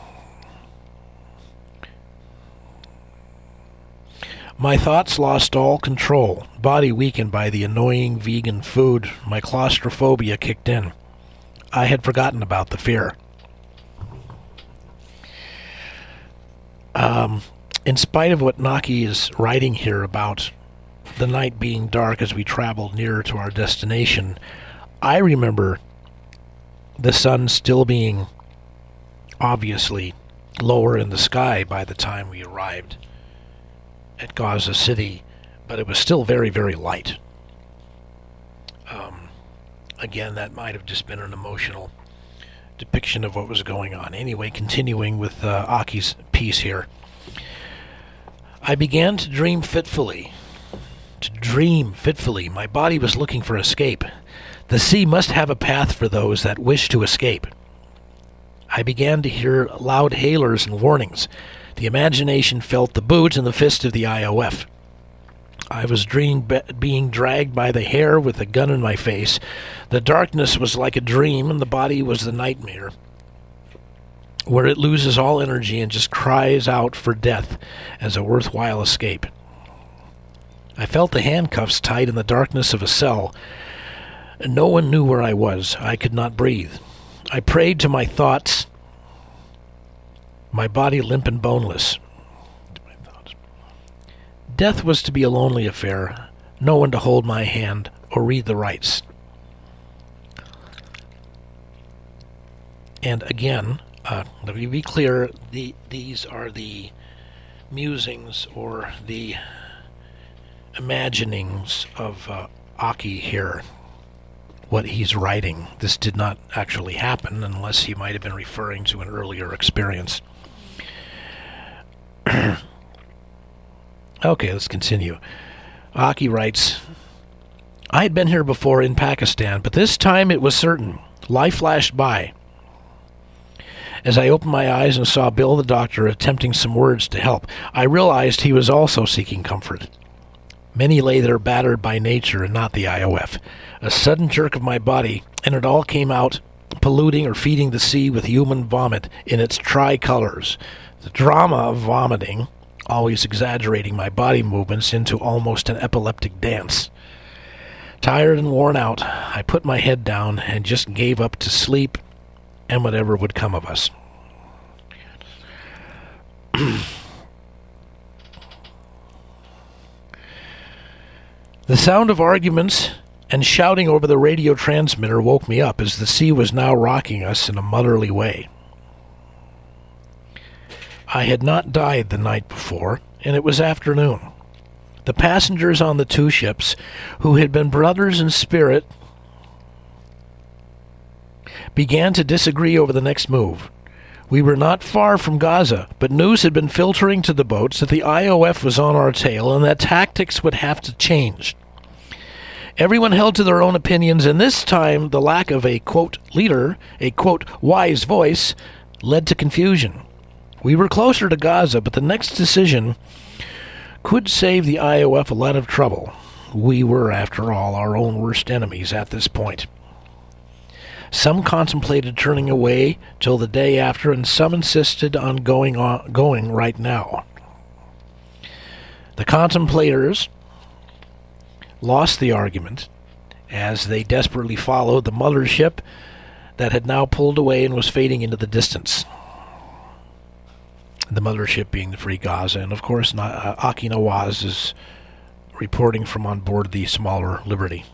My thoughts lost all control, body weakened by the annoying vegan food. My claustrophobia kicked in. I had forgotten about the fear. Um, in spite of what Naki is writing here about the night being dark as we traveled nearer to our destination, I remember the sun still being obviously lower in the sky by the time we arrived at Gaza City, but it was still very, very light. Um, again, that might have just been an emotional depiction of what was going on. Anyway, continuing with uh, Aki's piece here. I began to dream fitfully. To dream fitfully. My body was looking for escape. The sea must have a path for those that wish to escape. I began to hear loud hailers and warnings. The imagination felt the boot and the fist of the I O F. I was dream be- being dragged by the hair with a gun in my face. The darkness was like a dream, and the body was the nightmare, where it loses all energy and just cries out for death as a worthwhile escape. I felt the handcuffs tight in the darkness of a cell, and no one knew where I was. I could not breathe. I prayed to my thoughts, my body limp and boneless. Death was to be a lonely affair, no one to hold my hand or read the rites. And again, uh, let me be clear, the, these are the musings or the imaginings of uh, Aki here, what he's writing. This did not actually happen, unless he might have been referring to an earlier experience. Okay, let's continue. Aki writes, I had been here before in Pakistan, but this time it was certain. Life flashed by. As I opened my eyes and saw Bill the doctor attempting some words to help, I realized he was also seeking comfort. Many lay there battered by nature and not the I O F. A sudden jerk of my body, and it all came out, polluting or feeding the sea with human vomit in its tricolors. The drama of vomiting, always exaggerating my body movements into almost an epileptic dance. Tired and worn out, I put my head down and just gave up to sleep and whatever would come of us. The sound of arguments and shouting over the radio transmitter woke me up as the sea was now rocking us in a motherly way. I had not died the night before, and it was afternoon. The passengers on the two ships, who had been brothers in spirit, began to disagree over the next move. We were not far from Gaza, but news had been filtering to the boats that the I O F was on our tail and that tactics would have to change. Everyone held to their own opinions, and this time the lack of a, quote, leader, a, quote, wise voice, led to confusion. We were closer to Gaza, but the next decision could save the I O F a lot of trouble. We were, after all, our own worst enemies at this point. Some contemplated turning away till the day after, and some insisted on going on, going right now. The contemplators lost the argument as they desperately followed the mothership that had now pulled away and was fading into the distance. The mothership being the Free Gaza, and of course uh, Aki Nawaz is reporting from on board the smaller Liberty.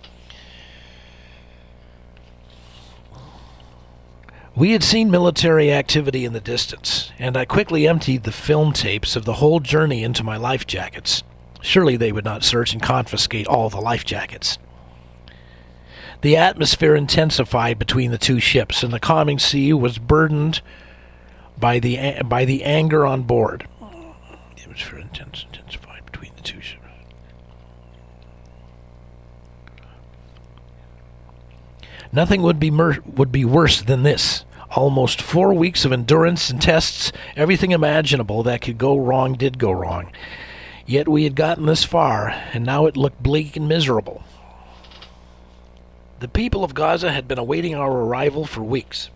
We had seen military activity in the distance, and I quickly emptied the film tapes of the whole journey into my life jackets. Surely they would not search and confiscate all the life jackets. The atmosphere intensified between the two ships, and the calming sea was burdened by the by the anger on board. The atmosphere intense, intensified between the two ships. Nothing would be mer- would be worse than this. Almost four weeks of endurance and tests, everything imaginable that could go wrong did go wrong. Yet we had gotten this far, and now it looked bleak and miserable. The people of Gaza had been awaiting our arrival for weeks.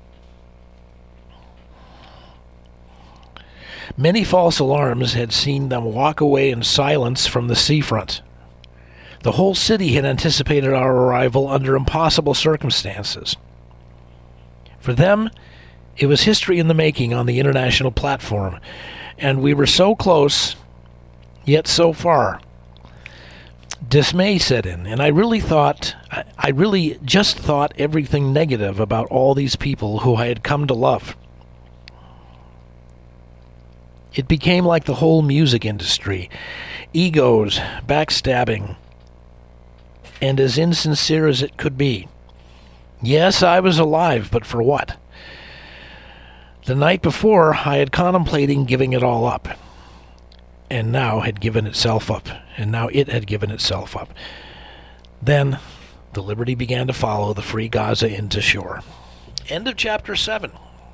Many false alarms had seen them walk away in silence from the seafront. The whole city had anticipated our arrival under impossible circumstances. For them, it was history in the making on the international platform, and we were so close, yet so far. Dismay set in, and I really thought, I really just thought everything negative about all these people who I had come to love. It became like the whole music industry. Egos, backstabbing, and as insincere as it could be. Yes, I was alive, but for what? The night before, I had contemplating giving it all up, and now had given itself up, and now it had given itself up. Then, the Liberty began to follow the Free Gaza into shore. End of chapter seven.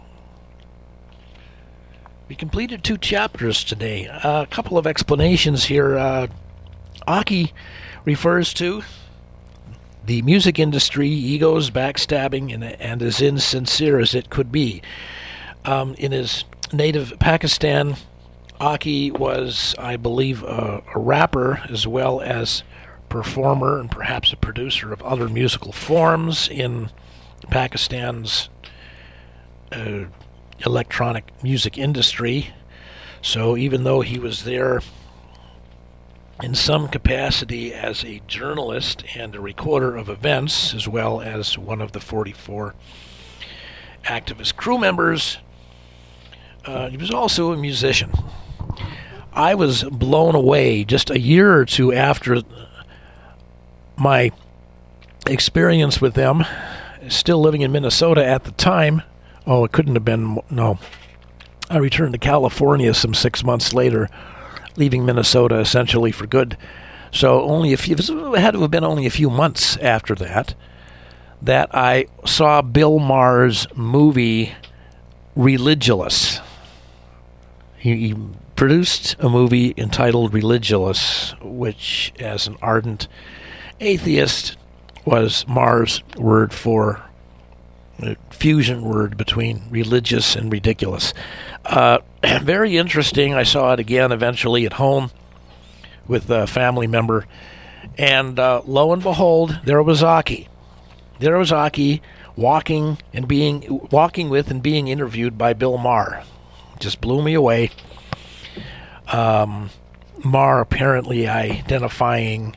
We completed two chapters today. Uh, a couple of explanations here. Uh, Aki refers to the music industry, egos, backstabbing, and, and as insincere as it could be. Um, in his native Pakistan, Aki was, I believe, a, a rapper as well as performer and perhaps a producer of other musical forms in Pakistan's uh, electronic music industry. So even though he was there in some capacity as a journalist and a recorder of events, as well as one of the forty-four activist crew members, uh, he was also a musician. I was blown away just a year or two after my experience with them, still living in Minnesota at the time. Oh, it couldn't have been, no. I returned to California some six months later, leaving Minnesota essentially for good. So only a few, it had to have been only a few months after that, that I saw Bill Maher's movie Religulous. He, he produced a movie entitled Religulous, which, as an ardent atheist, was Maher's word for a fusion word between religious and ridiculous. Uh, very interesting. I saw it again eventually at home with a family member, and uh, lo and behold, there was Aki. There was Aki walking and being walking with and being interviewed by Bill Maher. Just blew me away. Um, Maher apparently identifying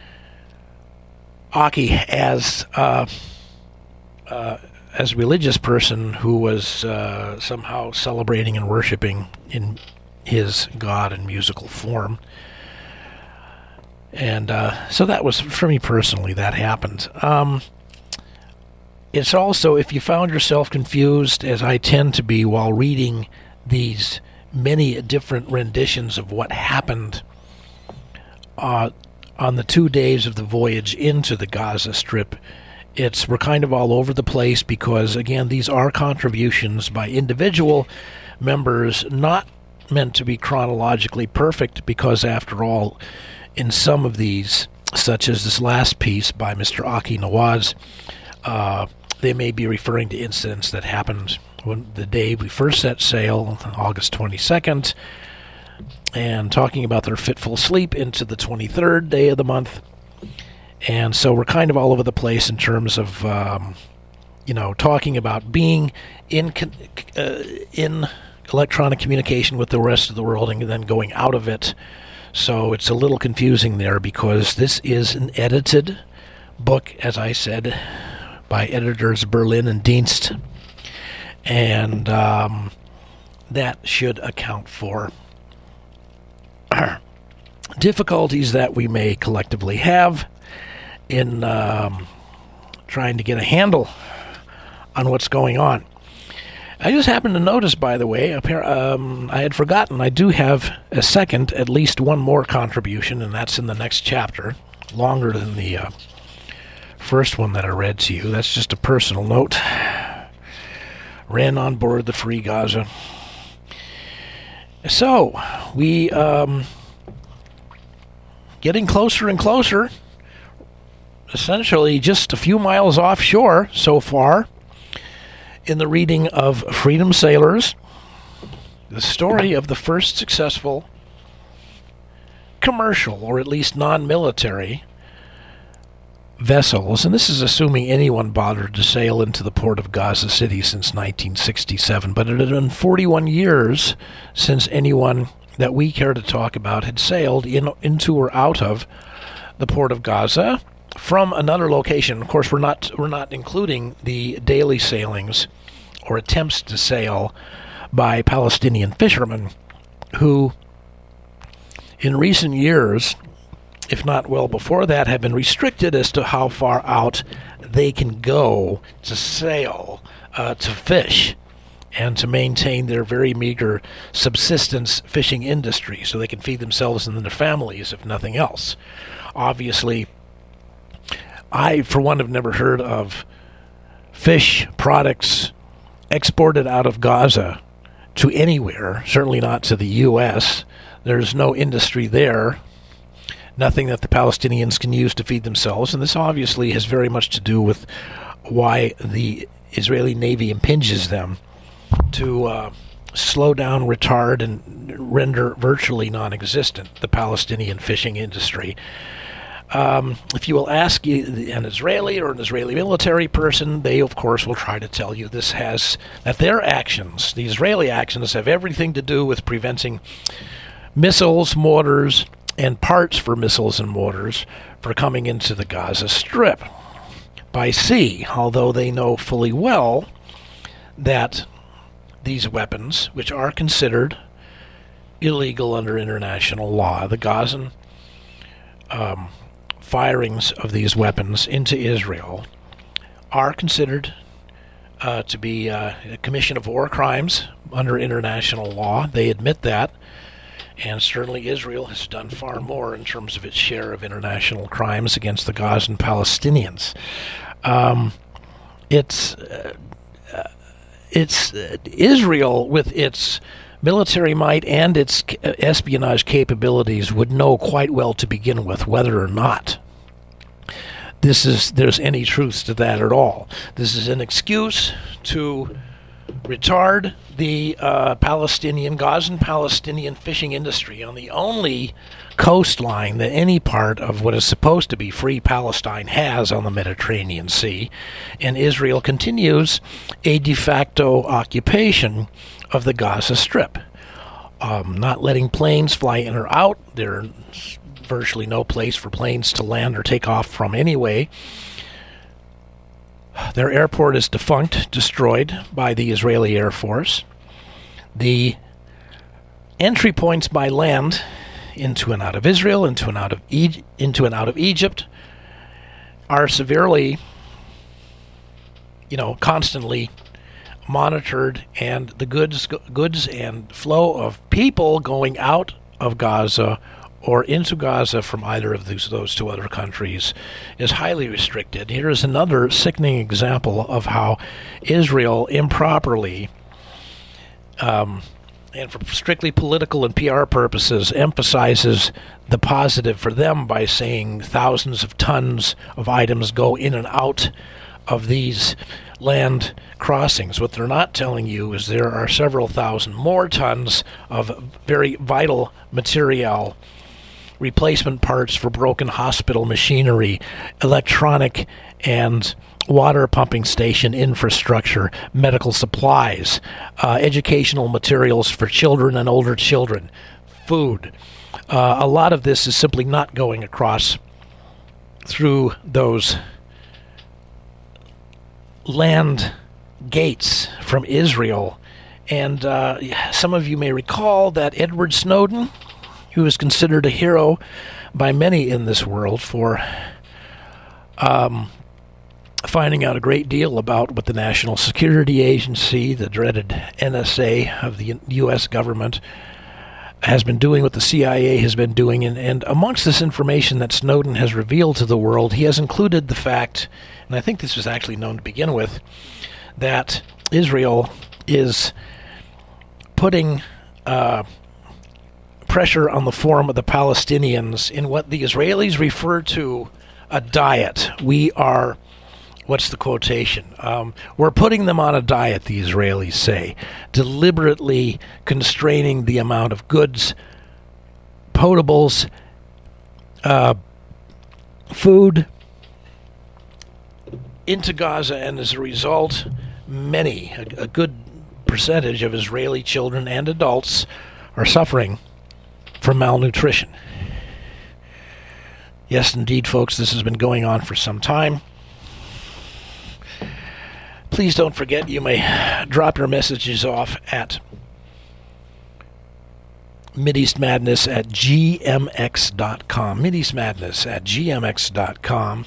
Aki as uh, uh, as a religious person who was uh, somehow celebrating and worshiping in his God in musical form. And uh, so that was, for me personally, that happened. Um, it's also, if you found yourself confused, as I tend to be while reading these many different renditions of what happened uh, on the two days of the voyage into the Gaza Strip, it's we're kind of all over the place because, again, these are contributions by individual members, not meant to be chronologically perfect, because, after all, in some of these, such as this last piece by Mister Aki Nawaz, uh, they may be referring to incidents that happened when the day we first set sail, August twenty-second, and talking about their fitful sleep into the twenty-third day of the month. And so we're kind of all over the place in terms of, um, you know, talking about being in con- uh, in electronic communication with the rest of the world and then going out of it. So it's a little confusing there because this is an edited book, as I said, by editors Berlin and Dienst. And um, that should account for difficulties that we may collectively have in um, trying to get a handle on what's going on. I just happened to notice, by the way, um, I had forgotten, I do have a second, at least one more contribution, and that's in the next chapter, longer than the uh, first one that I read to you. That's just a personal note. Ran on board the Free Gaza. So, we, um, getting closer and closer, essentially just a few miles offshore so far, in the reading of Freedom Sailors, the story of the first successful commercial, or at least non-military, vessels, and this is assuming anyone bothered to sail into the port of Gaza City since nineteen sixty-seven, but it had been forty-one years since anyone that we care to talk about had sailed in, into or out of the port of Gaza from another location. Of course, we're not we're not including the daily sailings or attempts to sail by Palestinian fishermen who, in recent years, if not well before that, have been restricted as to how far out they can go to sail, uh, to fish, and to maintain their very meager subsistence fishing industry so they can feed themselves and their families, if nothing else. Obviously, I, for one, have never heard of fish products exported out of Gaza to anywhere, certainly not to the U S. There's no industry there, nothing that the Palestinians can use to feed themselves, and this obviously has very much to do with why the Israeli Navy impinges them to uh, slow down, retard, and render virtually non-existent the Palestinian fishing industry. Um, if you will ask an Israeli or an Israeli military person, they of course will try to tell you this has that their actions, the Israeli actions, have everything to do with preventing missiles, mortars, and parts for missiles and mortars for coming into the Gaza Strip by sea, although they know fully well that these weapons, which are considered illegal under international law, the Gazan um, firings of these weapons into Israel are considered uh, to be uh, a commission of war crimes under international law. They admit that, and certainly Israel has done far more in terms of its share of international crimes against the Gazan Palestinians. Um, it's uh, it's uh, Israel, with its military might and its espionage capabilities, would know quite well to begin with whether or not this is there's any truth to that at all. This is an excuse to retard the uh, Palestinian, Gazan Palestinian fishing industry on the only coastline that any part of what is supposed to be free Palestine has on the Mediterranean Sea, and Israel continues a de facto occupation of the Gaza Strip, um, not letting planes fly in or out. There's virtually no place for planes to land or take off from anyway. Their airport is defunct, destroyed by the Israeli Air Force. The entry points by land into and out of Israel, into and out of e- into and out of Egypt, are severely, you know, constantly monitored, and the goods goods and flow of people going out of Gaza or into Gaza from either of those, those two other countries is highly restricted. Here is another sickening example of how Israel improperly, um, and for strictly political and P R purposes, emphasizes the positive for them by saying thousands of tons of items go in and out of these land crossings. What they're not telling you is there are several thousand more tons of very vital material replacement parts for broken hospital machinery, electronic and water pumping station infrastructure, medical supplies, uh, educational materials for children and older children, food. Uh, a lot of this is simply not going across through those land gates from Israel. And uh, some of you may recall that Edward Snowden, who is considered a hero by many in this world for um, finding out a great deal about what the National Security Agency, the dreaded N S A of the U S government, has been doing, what the C I A has been doing. And, and amongst this information that Snowden has revealed to the world, he has included the fact, and I think this was actually known to begin with, that Israel is putting uh, pressure on the form of the Palestinians in what the Israelis refer to a diet. We are, what's the quotation? Um, we're putting them on a diet, the Israelis say, deliberately constraining the amount of goods, potables, uh, food into Gaza, and as a result, many, a, a good percentage of Israeli children and adults are suffering from malnutrition. Yes, indeed, folks, this has been going on for some time. Please don't forget, you may drop your messages off at Mideastmadness at G M X dot com. Mideastmadness at G M X dot com.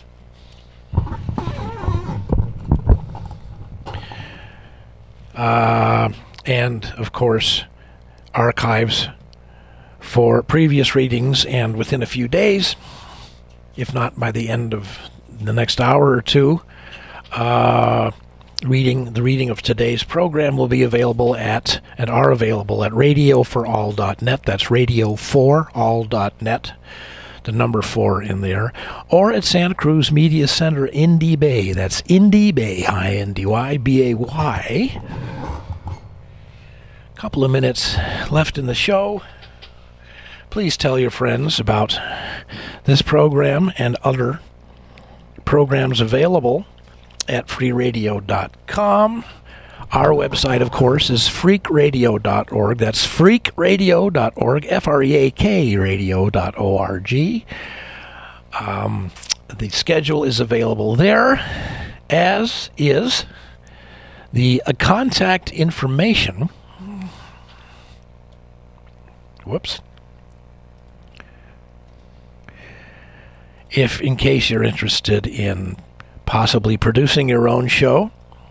Uh, and, of course, archives for previous readings, and within a few days, if not by the end of the next hour or two, uh, reading the reading of today's program will be available at, and are available at radio for all dot net. That's radio for all dot net. The number four in there, or at Santa Cruz Media Center, Indy Bay. That's Indy Bay, I N D Y B A Y. Couple of minutes left in the show. Please tell your friends about this program and other programs available at free radio dot com. Our website, of course, is freak radio dot org. That's freak radio dot org, F R E A K radio dot org. Um, the schedule is available there, as is the uh, contact information. Whoops. If, in case you're interested in possibly producing your own show,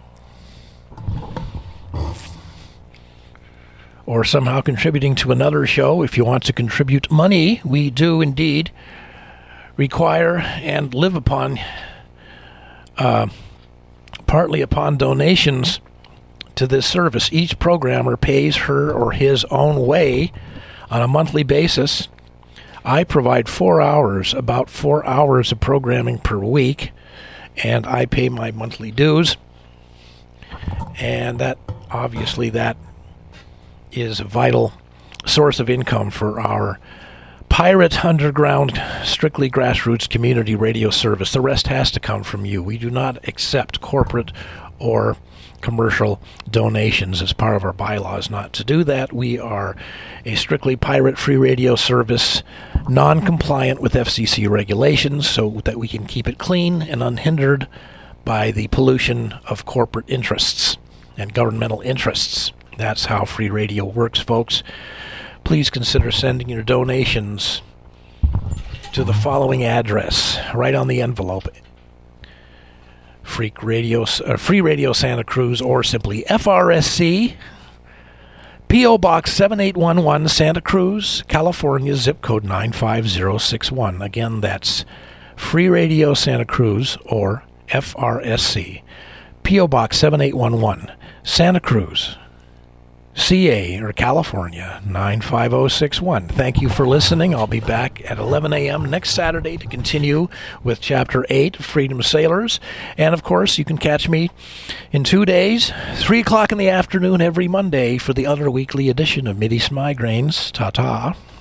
or somehow contributing to another show, if you want to contribute money, we do indeed require and live upon, uh, partly upon donations to this service. Each programmer pays her or his own way on a monthly basis. I provide four hours, about four hours of programming per week, and I pay my monthly dues. And that, obviously, that is a vital source of income for our pirate underground, strictly grassroots community radio service. The rest has to come from you. We do not accept corporate or commercial donations as part of our bylaws not to do that. We are a strictly pirate-free radio service, non-compliant with F C C regulations, so that we can keep it clean and unhindered by the pollution of corporate interests and governmental interests. That's how free radio works, folks. Please consider sending your donations to the following address, right on the envelope. Freak Radio, uh, Free Radio Santa Cruz, or simply F R S C, P O Box seven eight one one, Santa Cruz, California, zip code nine five zero six one. Again, that's Free Radio Santa Cruz, or F R S C, P O Box seven eight one one, Santa Cruz, C A, or California, nine five zero six one. Thank you for listening. I'll be back at eleven a.m. next Saturday to continue with Chapter eight, Freedom Sailors. And, of course, you can catch me in two days, three o'clock in the afternoon every Monday for the other weekly edition of Mideast Migraines. Ta-ta.